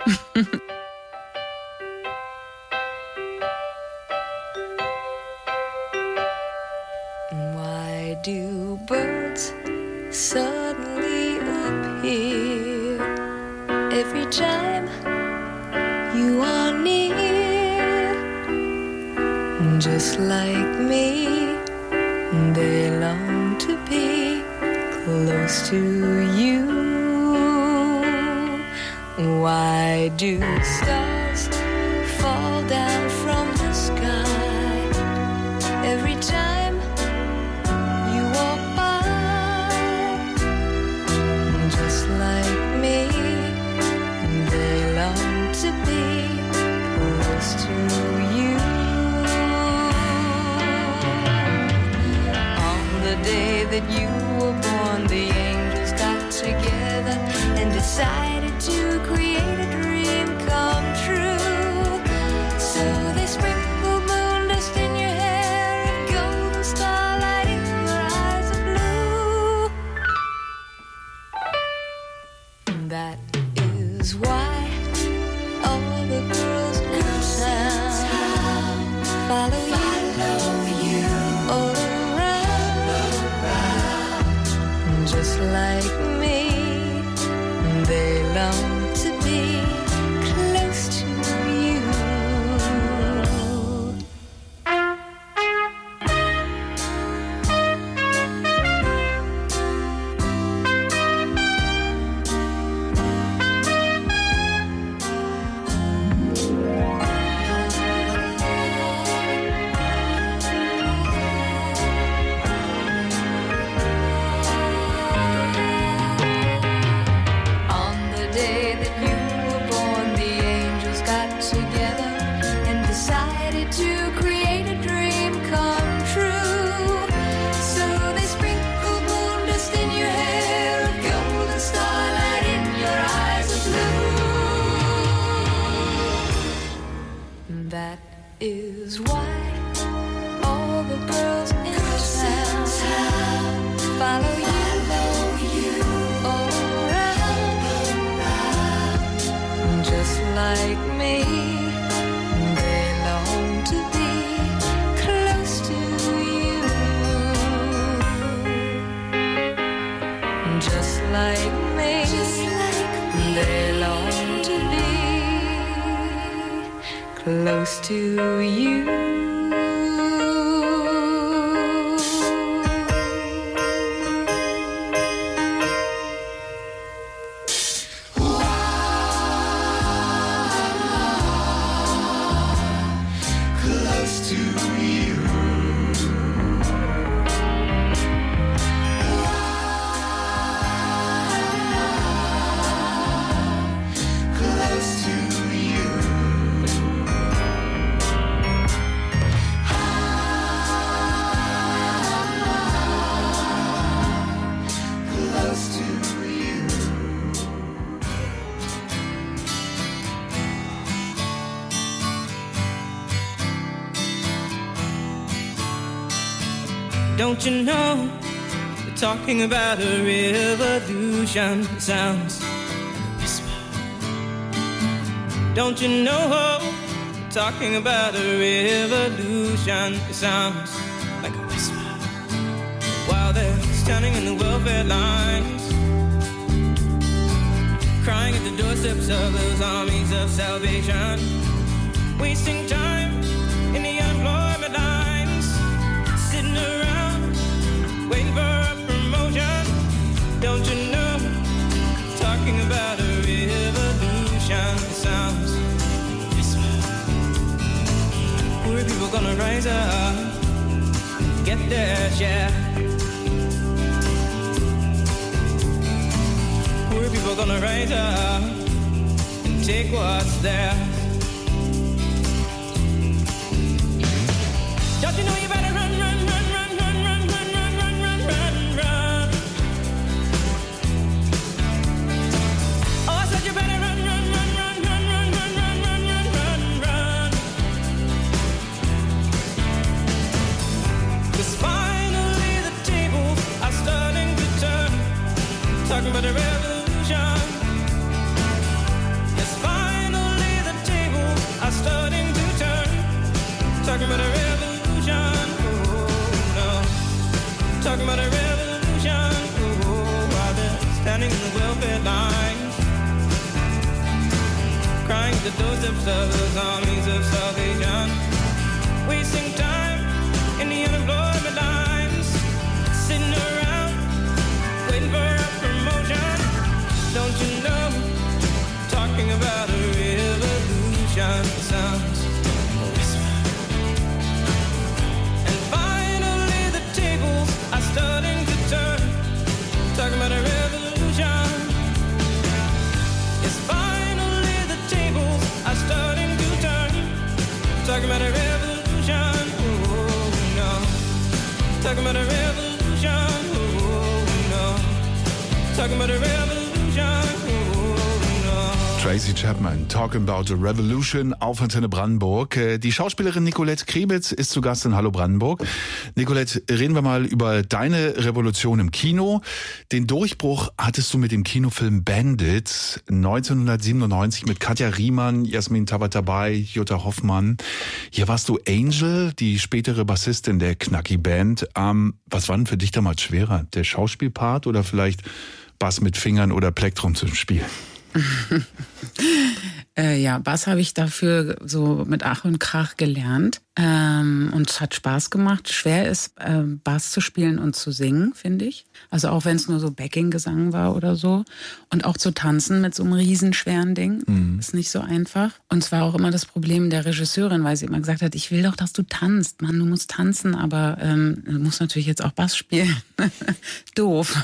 Why Why do birds suddenly appear every time you are near? Just like me, they long to be close to you. Why do stars fall down from the sky every time you walk by? Just like me, they long to be close to you. On the day that you were born, the angels got together and decided to create a dream come true. So they sprinkled moon dust in your hair and golden starlight in your eyes of blue. That is why all the girls in town follow you, follow you all around. Just like me, they long to be close to you. On the day that you were born, the angels got together and decided to create a dream come true. So they sprinkled moon dust in your hair, a golden starlight in your eyes of blue. That is why all the girls in town follow you, all around. Just like me, they long to be close to you. Just like me, they long to be close to you. Close to you. Close to you. Close to you. Don't you know, we're talking about a revolution. It sounds like a whisper. Don't you know, we're talking about a revolution. It sounds like a whisper. While they're standing in the welfare lines, crying at the doorsteps of those armies of salvation, wasting time in the unemployment lines, sitting around waiting for a promotion. Don't you know, talking about a revolution sounds whisper. Poor people gonna rise up, get their share. Poor people gonna rise up and take what's theirs. Don't you know you better run, run, run, run, run, run, run, run, run, run, run, run. Oh, I said you better run, run, run, run, run, run, run, run, run, run, run, run. 'Cause finally the tables are starting to turn, talking about a revolution. Yes, finally the tables talking about a revolution. Oh, while they're standing in the welfare lines, crying at the doorsteps of those armies of salvation, wasting time in the unemployment lines, sitting around waiting for a promotion. Don't you know, talking about a revolution sounds a whisper. And finally the tables are starting to turn, talking about a revolution. Yes, finally the tables are starting to turn, talking about a revolution. Oh no, talking about a revolution. Oh no, talking about a revolution. Tracy Chapman, Talking About a Revolution auf Antenne Brandenburg. Die Schauspielerin Nicolette Krebitz ist zu Gast in Hallo Brandenburg. Nicolette, reden wir mal über deine Revolution im Kino. Den Durchbruch hattest du mit dem Kinofilm Bandit neunzehnhundertsiebenundneunzig mit Katja Riemann, Jasmin Tabatabai, Jutta Hoffmann. Hier warst du Angel, die spätere Bassistin der Knacki Band. Ähm, was war denn für dich damals schwerer? Der Schauspielpart oder vielleicht Bass mit Fingern oder Plektrum zu spielen? äh, ja, Bass habe ich dafür so mit Ach und Krach gelernt. Ähm, und es hat Spaß gemacht. Schwer ist, äh, Bass zu spielen und zu singen, finde ich. Also auch wenn es nur so Backing-Gesang war oder so. Und auch zu tanzen mit so einem riesenschweren Ding. Mhm. Ist nicht so einfach. Und es war auch immer das Problem der Regisseurin, weil sie immer gesagt hat, ich will doch, dass du tanzt. Mann, du musst tanzen, aber ähm, du musst natürlich jetzt auch Bass spielen. Doof.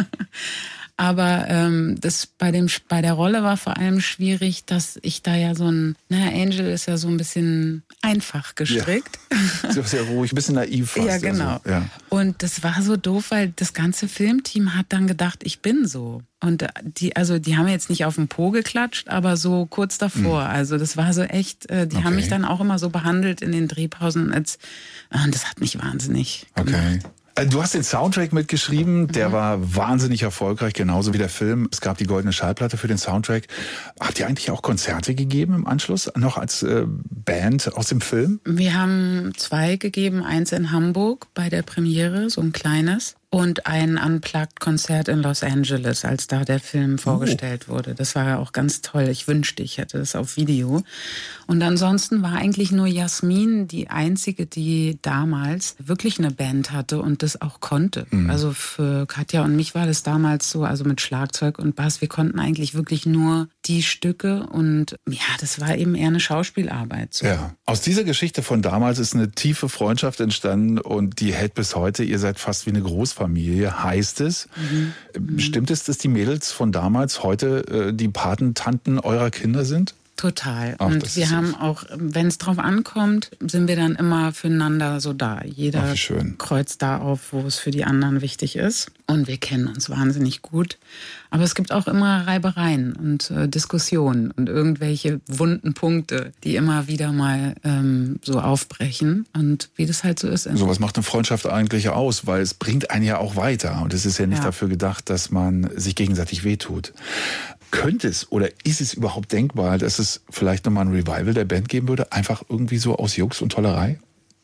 Aber ähm, das bei dem bei der Rolle war vor allem schwierig, dass ich da ja so ein, naja, Angel ist ja so ein bisschen einfach gestrickt. Ja. So sehr ruhig, ein bisschen naiv fast. Ja, genau. Also, ja. Und das war so doof, weil das ganze Filmteam hat dann gedacht, ich bin so. Und die, also die haben jetzt nicht auf den Po geklatscht, aber so kurz davor. Mhm. Also das war so echt, die okay. haben mich dann auch immer so behandelt in den Drehpausen als, und das hat mich wahnsinnig gemacht. Okay. Du hast den Soundtrack mitgeschrieben, der mhm. war wahnsinnig erfolgreich, genauso wie der Film. Es gab die Goldene Schallplatte für den Soundtrack. Habt ihr eigentlich auch Konzerte gegeben im Anschluss, noch als äh, Band aus dem Film? Wir haben zwei gegeben, eins in Hamburg bei der Premiere, so ein kleines. Und ein Unplugged-Konzert in Los Angeles, als da der Film vorgestellt oh. wurde. Das war ja auch ganz toll. Ich wünschte, ich hätte das auf Video. Und ansonsten war eigentlich nur Jasmin die einzige, die damals wirklich eine Band hatte und das auch konnte. Mhm. Also für Katja und mich war das damals so, also mit Schlagzeug und Bass, wir konnten eigentlich wirklich nur die Stücke und ja, das war eben eher eine Schauspielarbeit. So. Ja. Aus dieser Geschichte von damals ist eine tiefe Freundschaft entstanden und die hält bis heute. Ihr seid fast wie eine Großfamilie. Familie, heißt es. Mhm. Stimmt es, dass die Mädels von damals heute äh, die Patentanten eurer Kinder sind? Total. Ach, und wir haben auch, wenn es drauf ankommt, sind wir dann immer füreinander so da. Jeder Ach, kreuzt da auf, wo es für die anderen wichtig ist. Und wir kennen uns wahnsinnig gut. Aber es gibt auch immer Reibereien und äh, Diskussionen und irgendwelche wunden Punkte, die immer wieder mal ähm, so aufbrechen. Und wie das halt so ist. So was macht eine Freundschaft eigentlich aus? Weil es bringt einen ja auch weiter. Und es ist ja nicht ja. dafür gedacht, dass man sich gegenseitig wehtut. Könnte es oder ist es überhaupt denkbar, dass es vielleicht nochmal ein Revival der Band geben würde? Einfach irgendwie so aus Jux und Tollerei?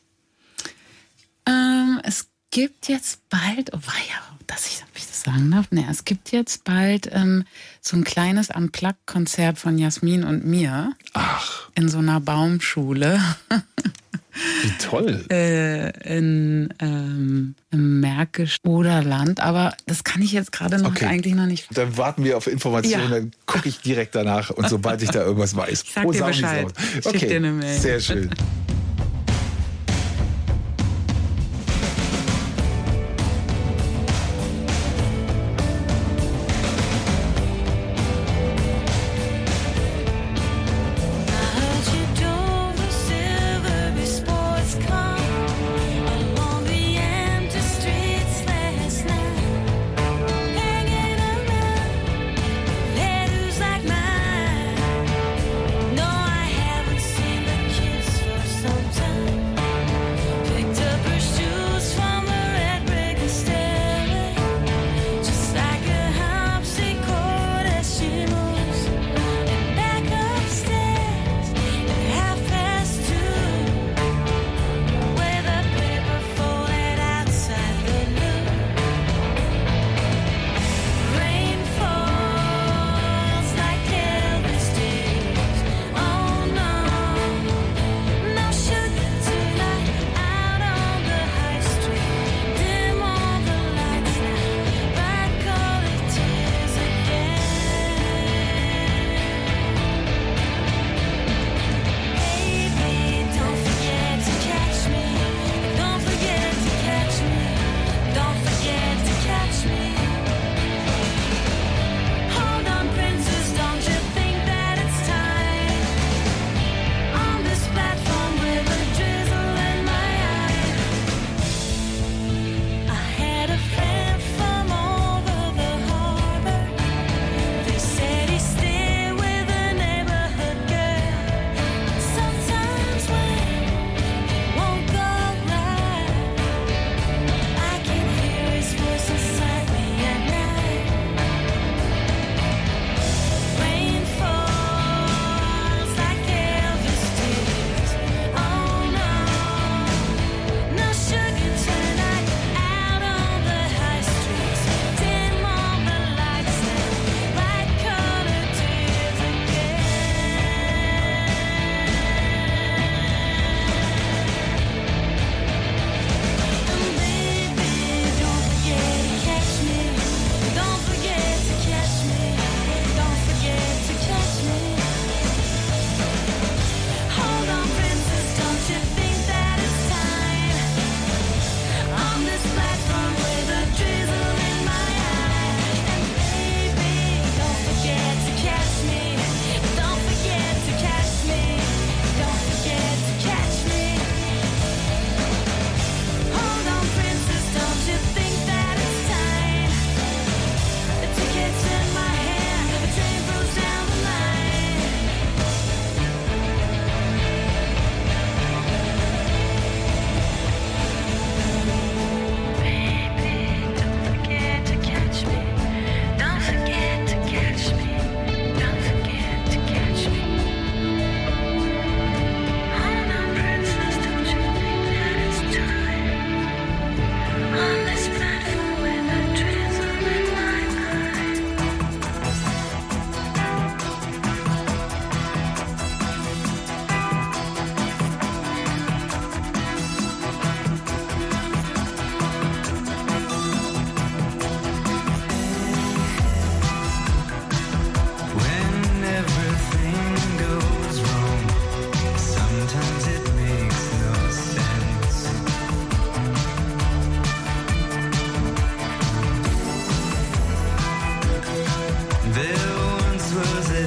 Ähm, es gibt jetzt bald, oh weia, dass ich, ob ich das sagen darf, ne, es gibt jetzt bald ähm, so ein kleines Unplugged-Konzert von Jasmin und mir. Ach. In so einer Baumschule. Wie toll. Äh, in, ähm, im Märkisch-Oderland, aber das kann ich jetzt gerade noch okay. eigentlich noch nicht. Dann warten wir auf Informationen, ja. dann gucke ich direkt danach und sobald ich da irgendwas weiß. Ich sag oh, dir Bescheid. Okay, schick dir eine Mail. Sehr schön. No, I haven't seen the kids for some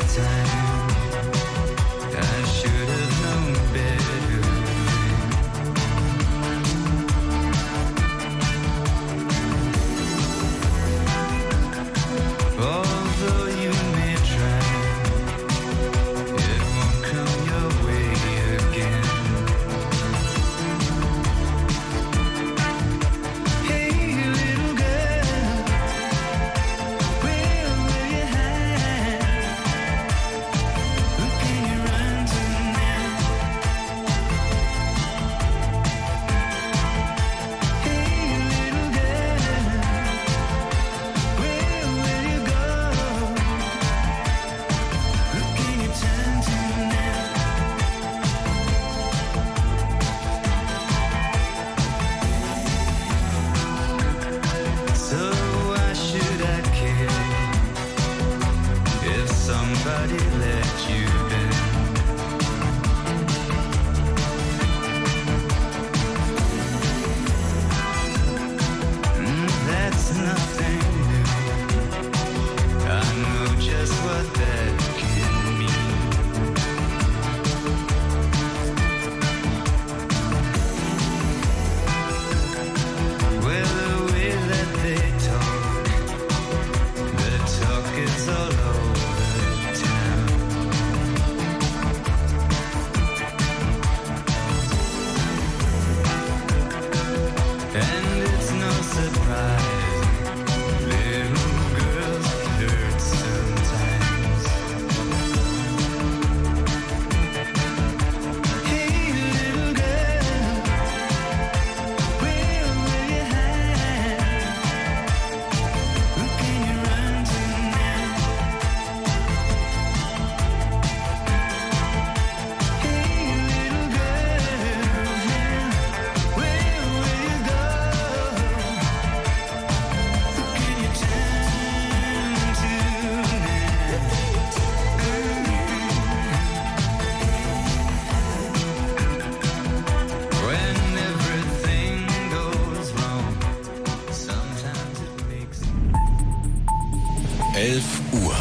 elf Uhr.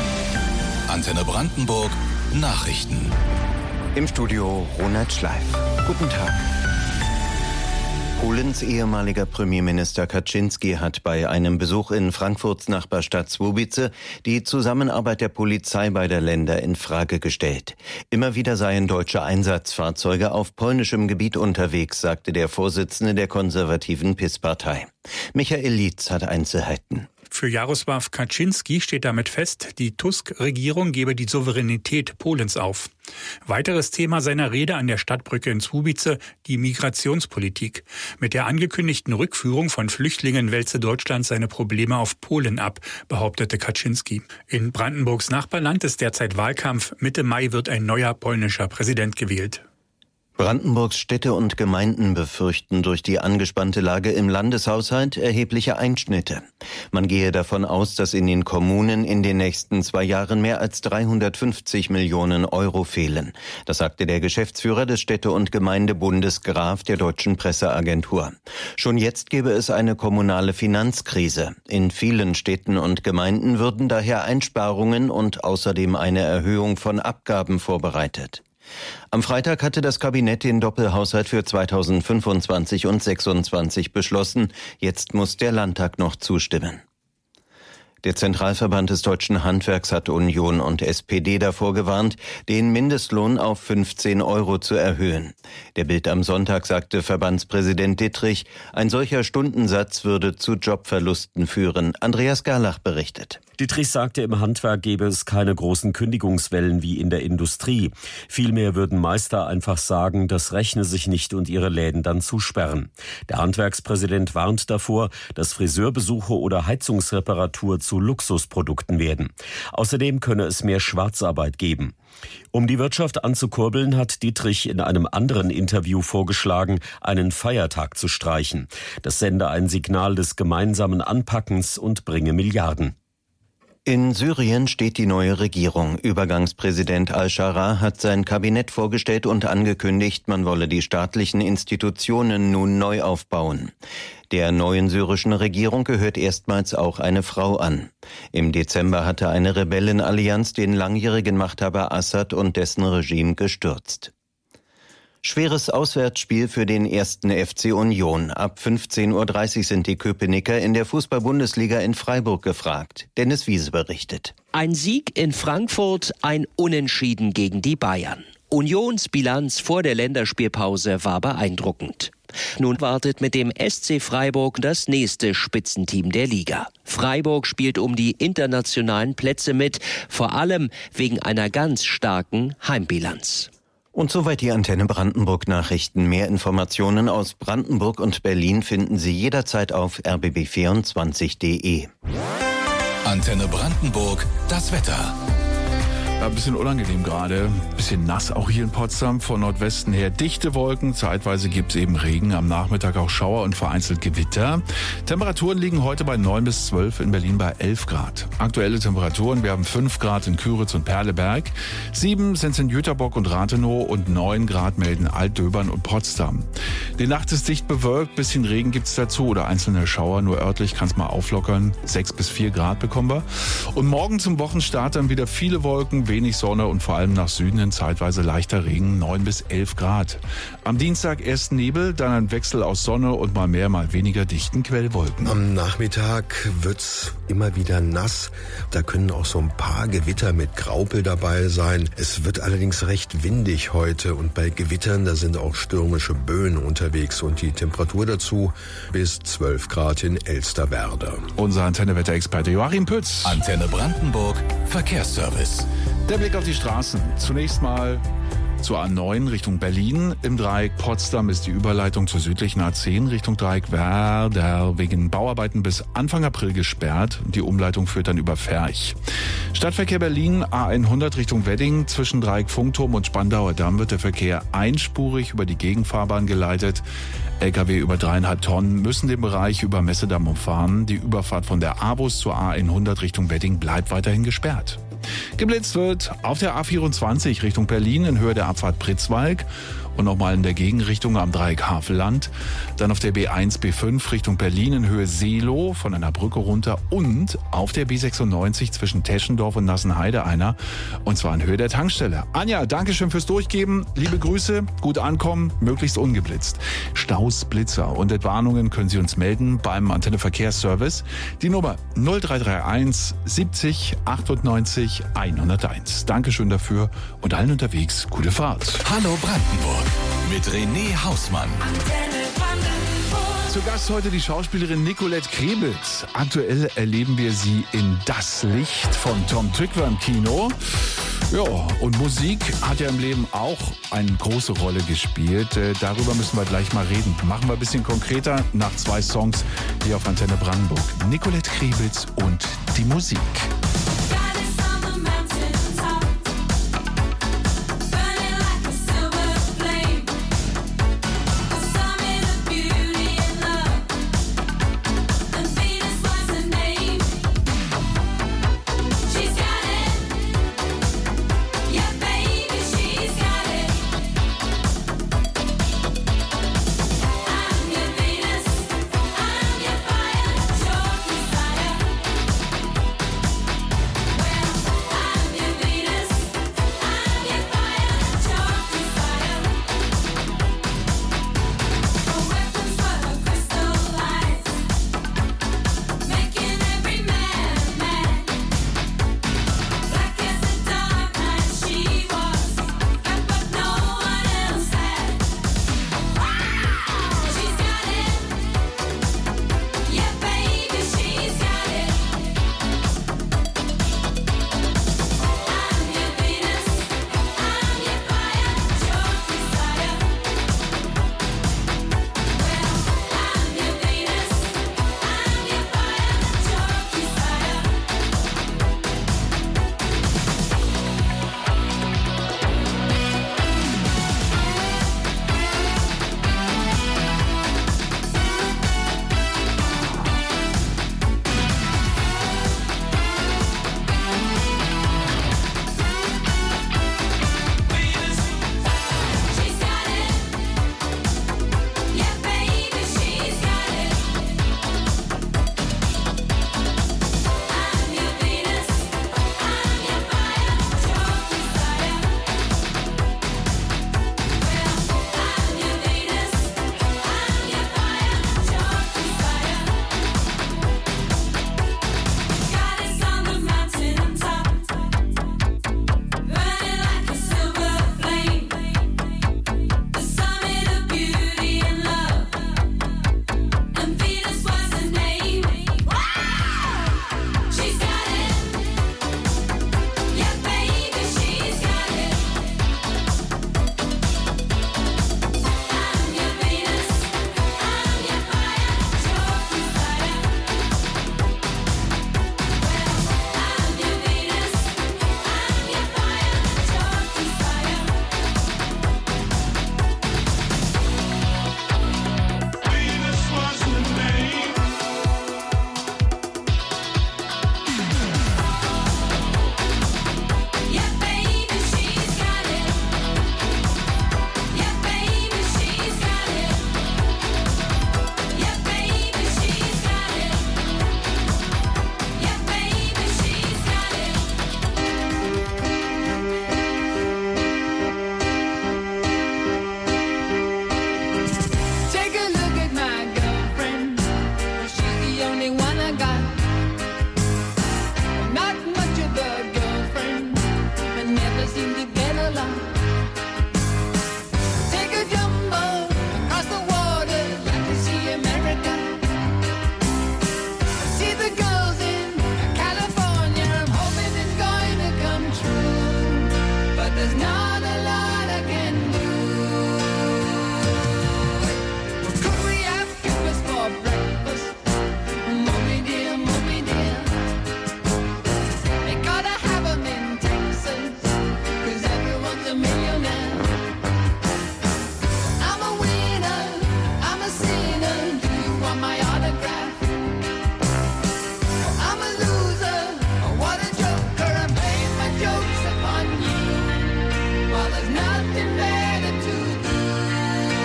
Antenne Brandenburg Nachrichten. Im Studio Ronald Schleif. Guten Tag. Polens ehemaliger Premierminister Kaczynski hat bei einem Besuch in Frankfurts Nachbarstadt Słubice die Zusammenarbeit der Polizei beider Länder in Frage gestellt. Immer wieder seien deutsche Einsatzfahrzeuge auf polnischem Gebiet unterwegs, sagte der Vorsitzende der konservativen P I S-Partei. Michael Lietz hat Einzelheiten. Für Jarosław Kaczynski steht damit fest, die Tusk-Regierung gebe die Souveränität Polens auf. Weiteres Thema seiner Rede an der Stadtbrücke in Słubice, die Migrationspolitik. Mit der angekündigten Rückführung von Flüchtlingen wälze Deutschland seine Probleme auf Polen ab, behauptete Kaczynski. In Brandenburgs Nachbarland ist derzeit Wahlkampf. Mitte Mai wird ein neuer polnischer Präsident gewählt. Brandenburgs Städte und Gemeinden befürchten durch die angespannte Lage im Landeshaushalt erhebliche Einschnitte. Man gehe davon aus, dass in den Kommunen in den nächsten zwei Jahren mehr als dreihundertfünfzig Millionen Euro fehlen. Das sagte der Geschäftsführer des Städte- und Gemeindebundes Graf der Deutschen Presseagentur. Schon jetzt gäbe es eine kommunale Finanzkrise. In vielen Städten und Gemeinden würden daher Einsparungen und außerdem eine Erhöhung von Abgaben vorbereitet. Am Freitag hatte das Kabinett den Doppelhaushalt für zweitausendfünfundzwanzig und sechsundzwanzig beschlossen. Jetzt muss der Landtag noch zustimmen. Der Zentralverband des deutschen Handwerks hat Union und S P D davor gewarnt, den Mindestlohn auf fünfzehn Euro zu erhöhen. Der Bild am Sonntag sagte Verbandspräsident Dittrich, ein solcher Stundensatz würde zu Jobverlusten führen. Andreas Garlach berichtet. Dittrich sagte, im Handwerk gäbe es keine großen Kündigungswellen wie in der Industrie. Vielmehr würden Meister einfach sagen, das rechne sich nicht und ihre Läden dann zusperren. Der Handwerkspräsident warnt davor, dass Friseurbesuche oder Heizungsreparatur zu Luxusprodukten werden. Außerdem könne es mehr Schwarzarbeit geben. Um die Wirtschaft anzukurbeln, hat Dittrich in einem anderen Interview vorgeschlagen, einen Feiertag zu streichen. Das sende ein Signal des gemeinsamen Anpackens und bringe Milliarden. In Syrien steht die neue Regierung. Übergangspräsident al-Shara hat sein Kabinett vorgestellt und angekündigt, man wolle die staatlichen Institutionen nun neu aufbauen. Der neuen syrischen Regierung gehört erstmals auch eine Frau an. Im Dezember hatte eine Rebellenallianz den langjährigen Machthaber Assad und dessen Regime gestürzt. Schweres Auswärtsspiel für den ersten F C Union. Ab fünfzehn Uhr dreißig sind die Köpenicker in der Fußball-Bundesliga in Freiburg gefragt. Dennis Wiese berichtet. Ein Sieg in Frankfurt, ein Unentschieden gegen die Bayern. Unions Bilanz vor der Länderspielpause war beeindruckend. Nun wartet mit dem S C Freiburg das nächste Spitzenteam der Liga. Freiburg spielt um die internationalen Plätze mit, vor allem wegen einer ganz starken Heimbilanz. Und soweit die Antenne Brandenburg Nachrichten. Mehr Informationen aus Brandenburg und Berlin finden Sie jederzeit auf r b b vierundzwanzig punkt d e. Antenne Brandenburg, das Wetter. Ja, ein bisschen unangenehm gerade, ein bisschen nass auch hier in Potsdam, von Nordwesten her dichte Wolken, zeitweise gibt es eben Regen, am Nachmittag auch Schauer und vereinzelt Gewitter. Temperaturen liegen heute bei neun bis zwölf, in Berlin bei elf Grad. Aktuelle Temperaturen, wir haben fünf Grad in Küritz und Perleberg, sieben sind es in Jüterbock und Rathenow und neun Grad melden Altdöbern und Potsdam. Die Nacht ist dicht bewölkt, bisschen Regen gibt es dazu oder einzelne Schauer, nur örtlich kann es mal auflockern, sechs bis vier Grad bekommen wir. Und morgen zum Wochenstart dann wieder viele Wolken, wenig Sonne und vor allem nach Süden hin zeitweise leichter Regen, neun bis elf Grad. Am Dienstag erst Nebel, dann ein Wechsel aus Sonne und mal mehr, mal weniger dichten Quellwolken. Am Nachmittag wird's immer wieder nass. Da können auch so ein paar Gewitter mit Graupel dabei sein. Es wird allerdings recht windig heute und bei Gewittern, da sind auch stürmische Böen unterwegs und die Temperatur dazu bis zwölf Grad in Elsterwerda. Unser Antenne-Wetterexperte Joachim Pütz. Antenne Brandenburg, Verkehrsservice. Der Blick auf die Straßen. Zunächst mal zur A neun Richtung Berlin. Im Dreieck Potsdam ist die Überleitung zur südlichen A zehn Richtung Dreieck Werder wegen Bauarbeiten bis Anfang April gesperrt. Die Umleitung führt dann über Ferch. Stadtverkehr Berlin A hundert Richtung Wedding. Zwischen Dreieck Funkturm und Spandauer Damm wird der Verkehr einspurig über die Gegenfahrbahn geleitet. L K W über dreieinhalb Tonnen müssen den Bereich über Messedamm umfahren. Die Überfahrt von der A-Bus zur A hundert Richtung Wedding bleibt weiterhin gesperrt. Geblitzt wird auf der A vierundzwanzig Richtung Berlin in Höhe der Abfahrt Pritzwalk und nochmal in der Gegenrichtung am Dreieck Havelland. Dann auf der B eins B fünf Richtung Berlin in Höhe Seelow von einer Brücke runter und auf der B sechsundneunzig zwischen Teschendorf und Nassenheide einer und zwar in Höhe der Tankstelle. Anja, danke schön fürs Durchgeben. Liebe Grüße, gut ankommen, möglichst ungeblitzt. Staus, Blitzer und Entwarnungen können Sie uns melden beim Antenne Verkehrsservice. Die Nummer null drei drei eins siebzig achtundneunzig hunderteins. Dankeschön dafür und allen unterwegs gute Fahrt. Hallo Brandenburg mit René Hausmann. Zu Gast heute die Schauspielerin Nicolette Krebitz. Aktuell erleben wir sie in Das Licht von Tom Tykwer im Kino. Ja, und Musik hat ja im Leben auch eine große Rolle gespielt. Äh, darüber müssen wir gleich mal reden. Machen wir ein bisschen konkreter nach zwei Songs hier auf Antenne Brandenburg. Nicolette Krebitz und die Musik.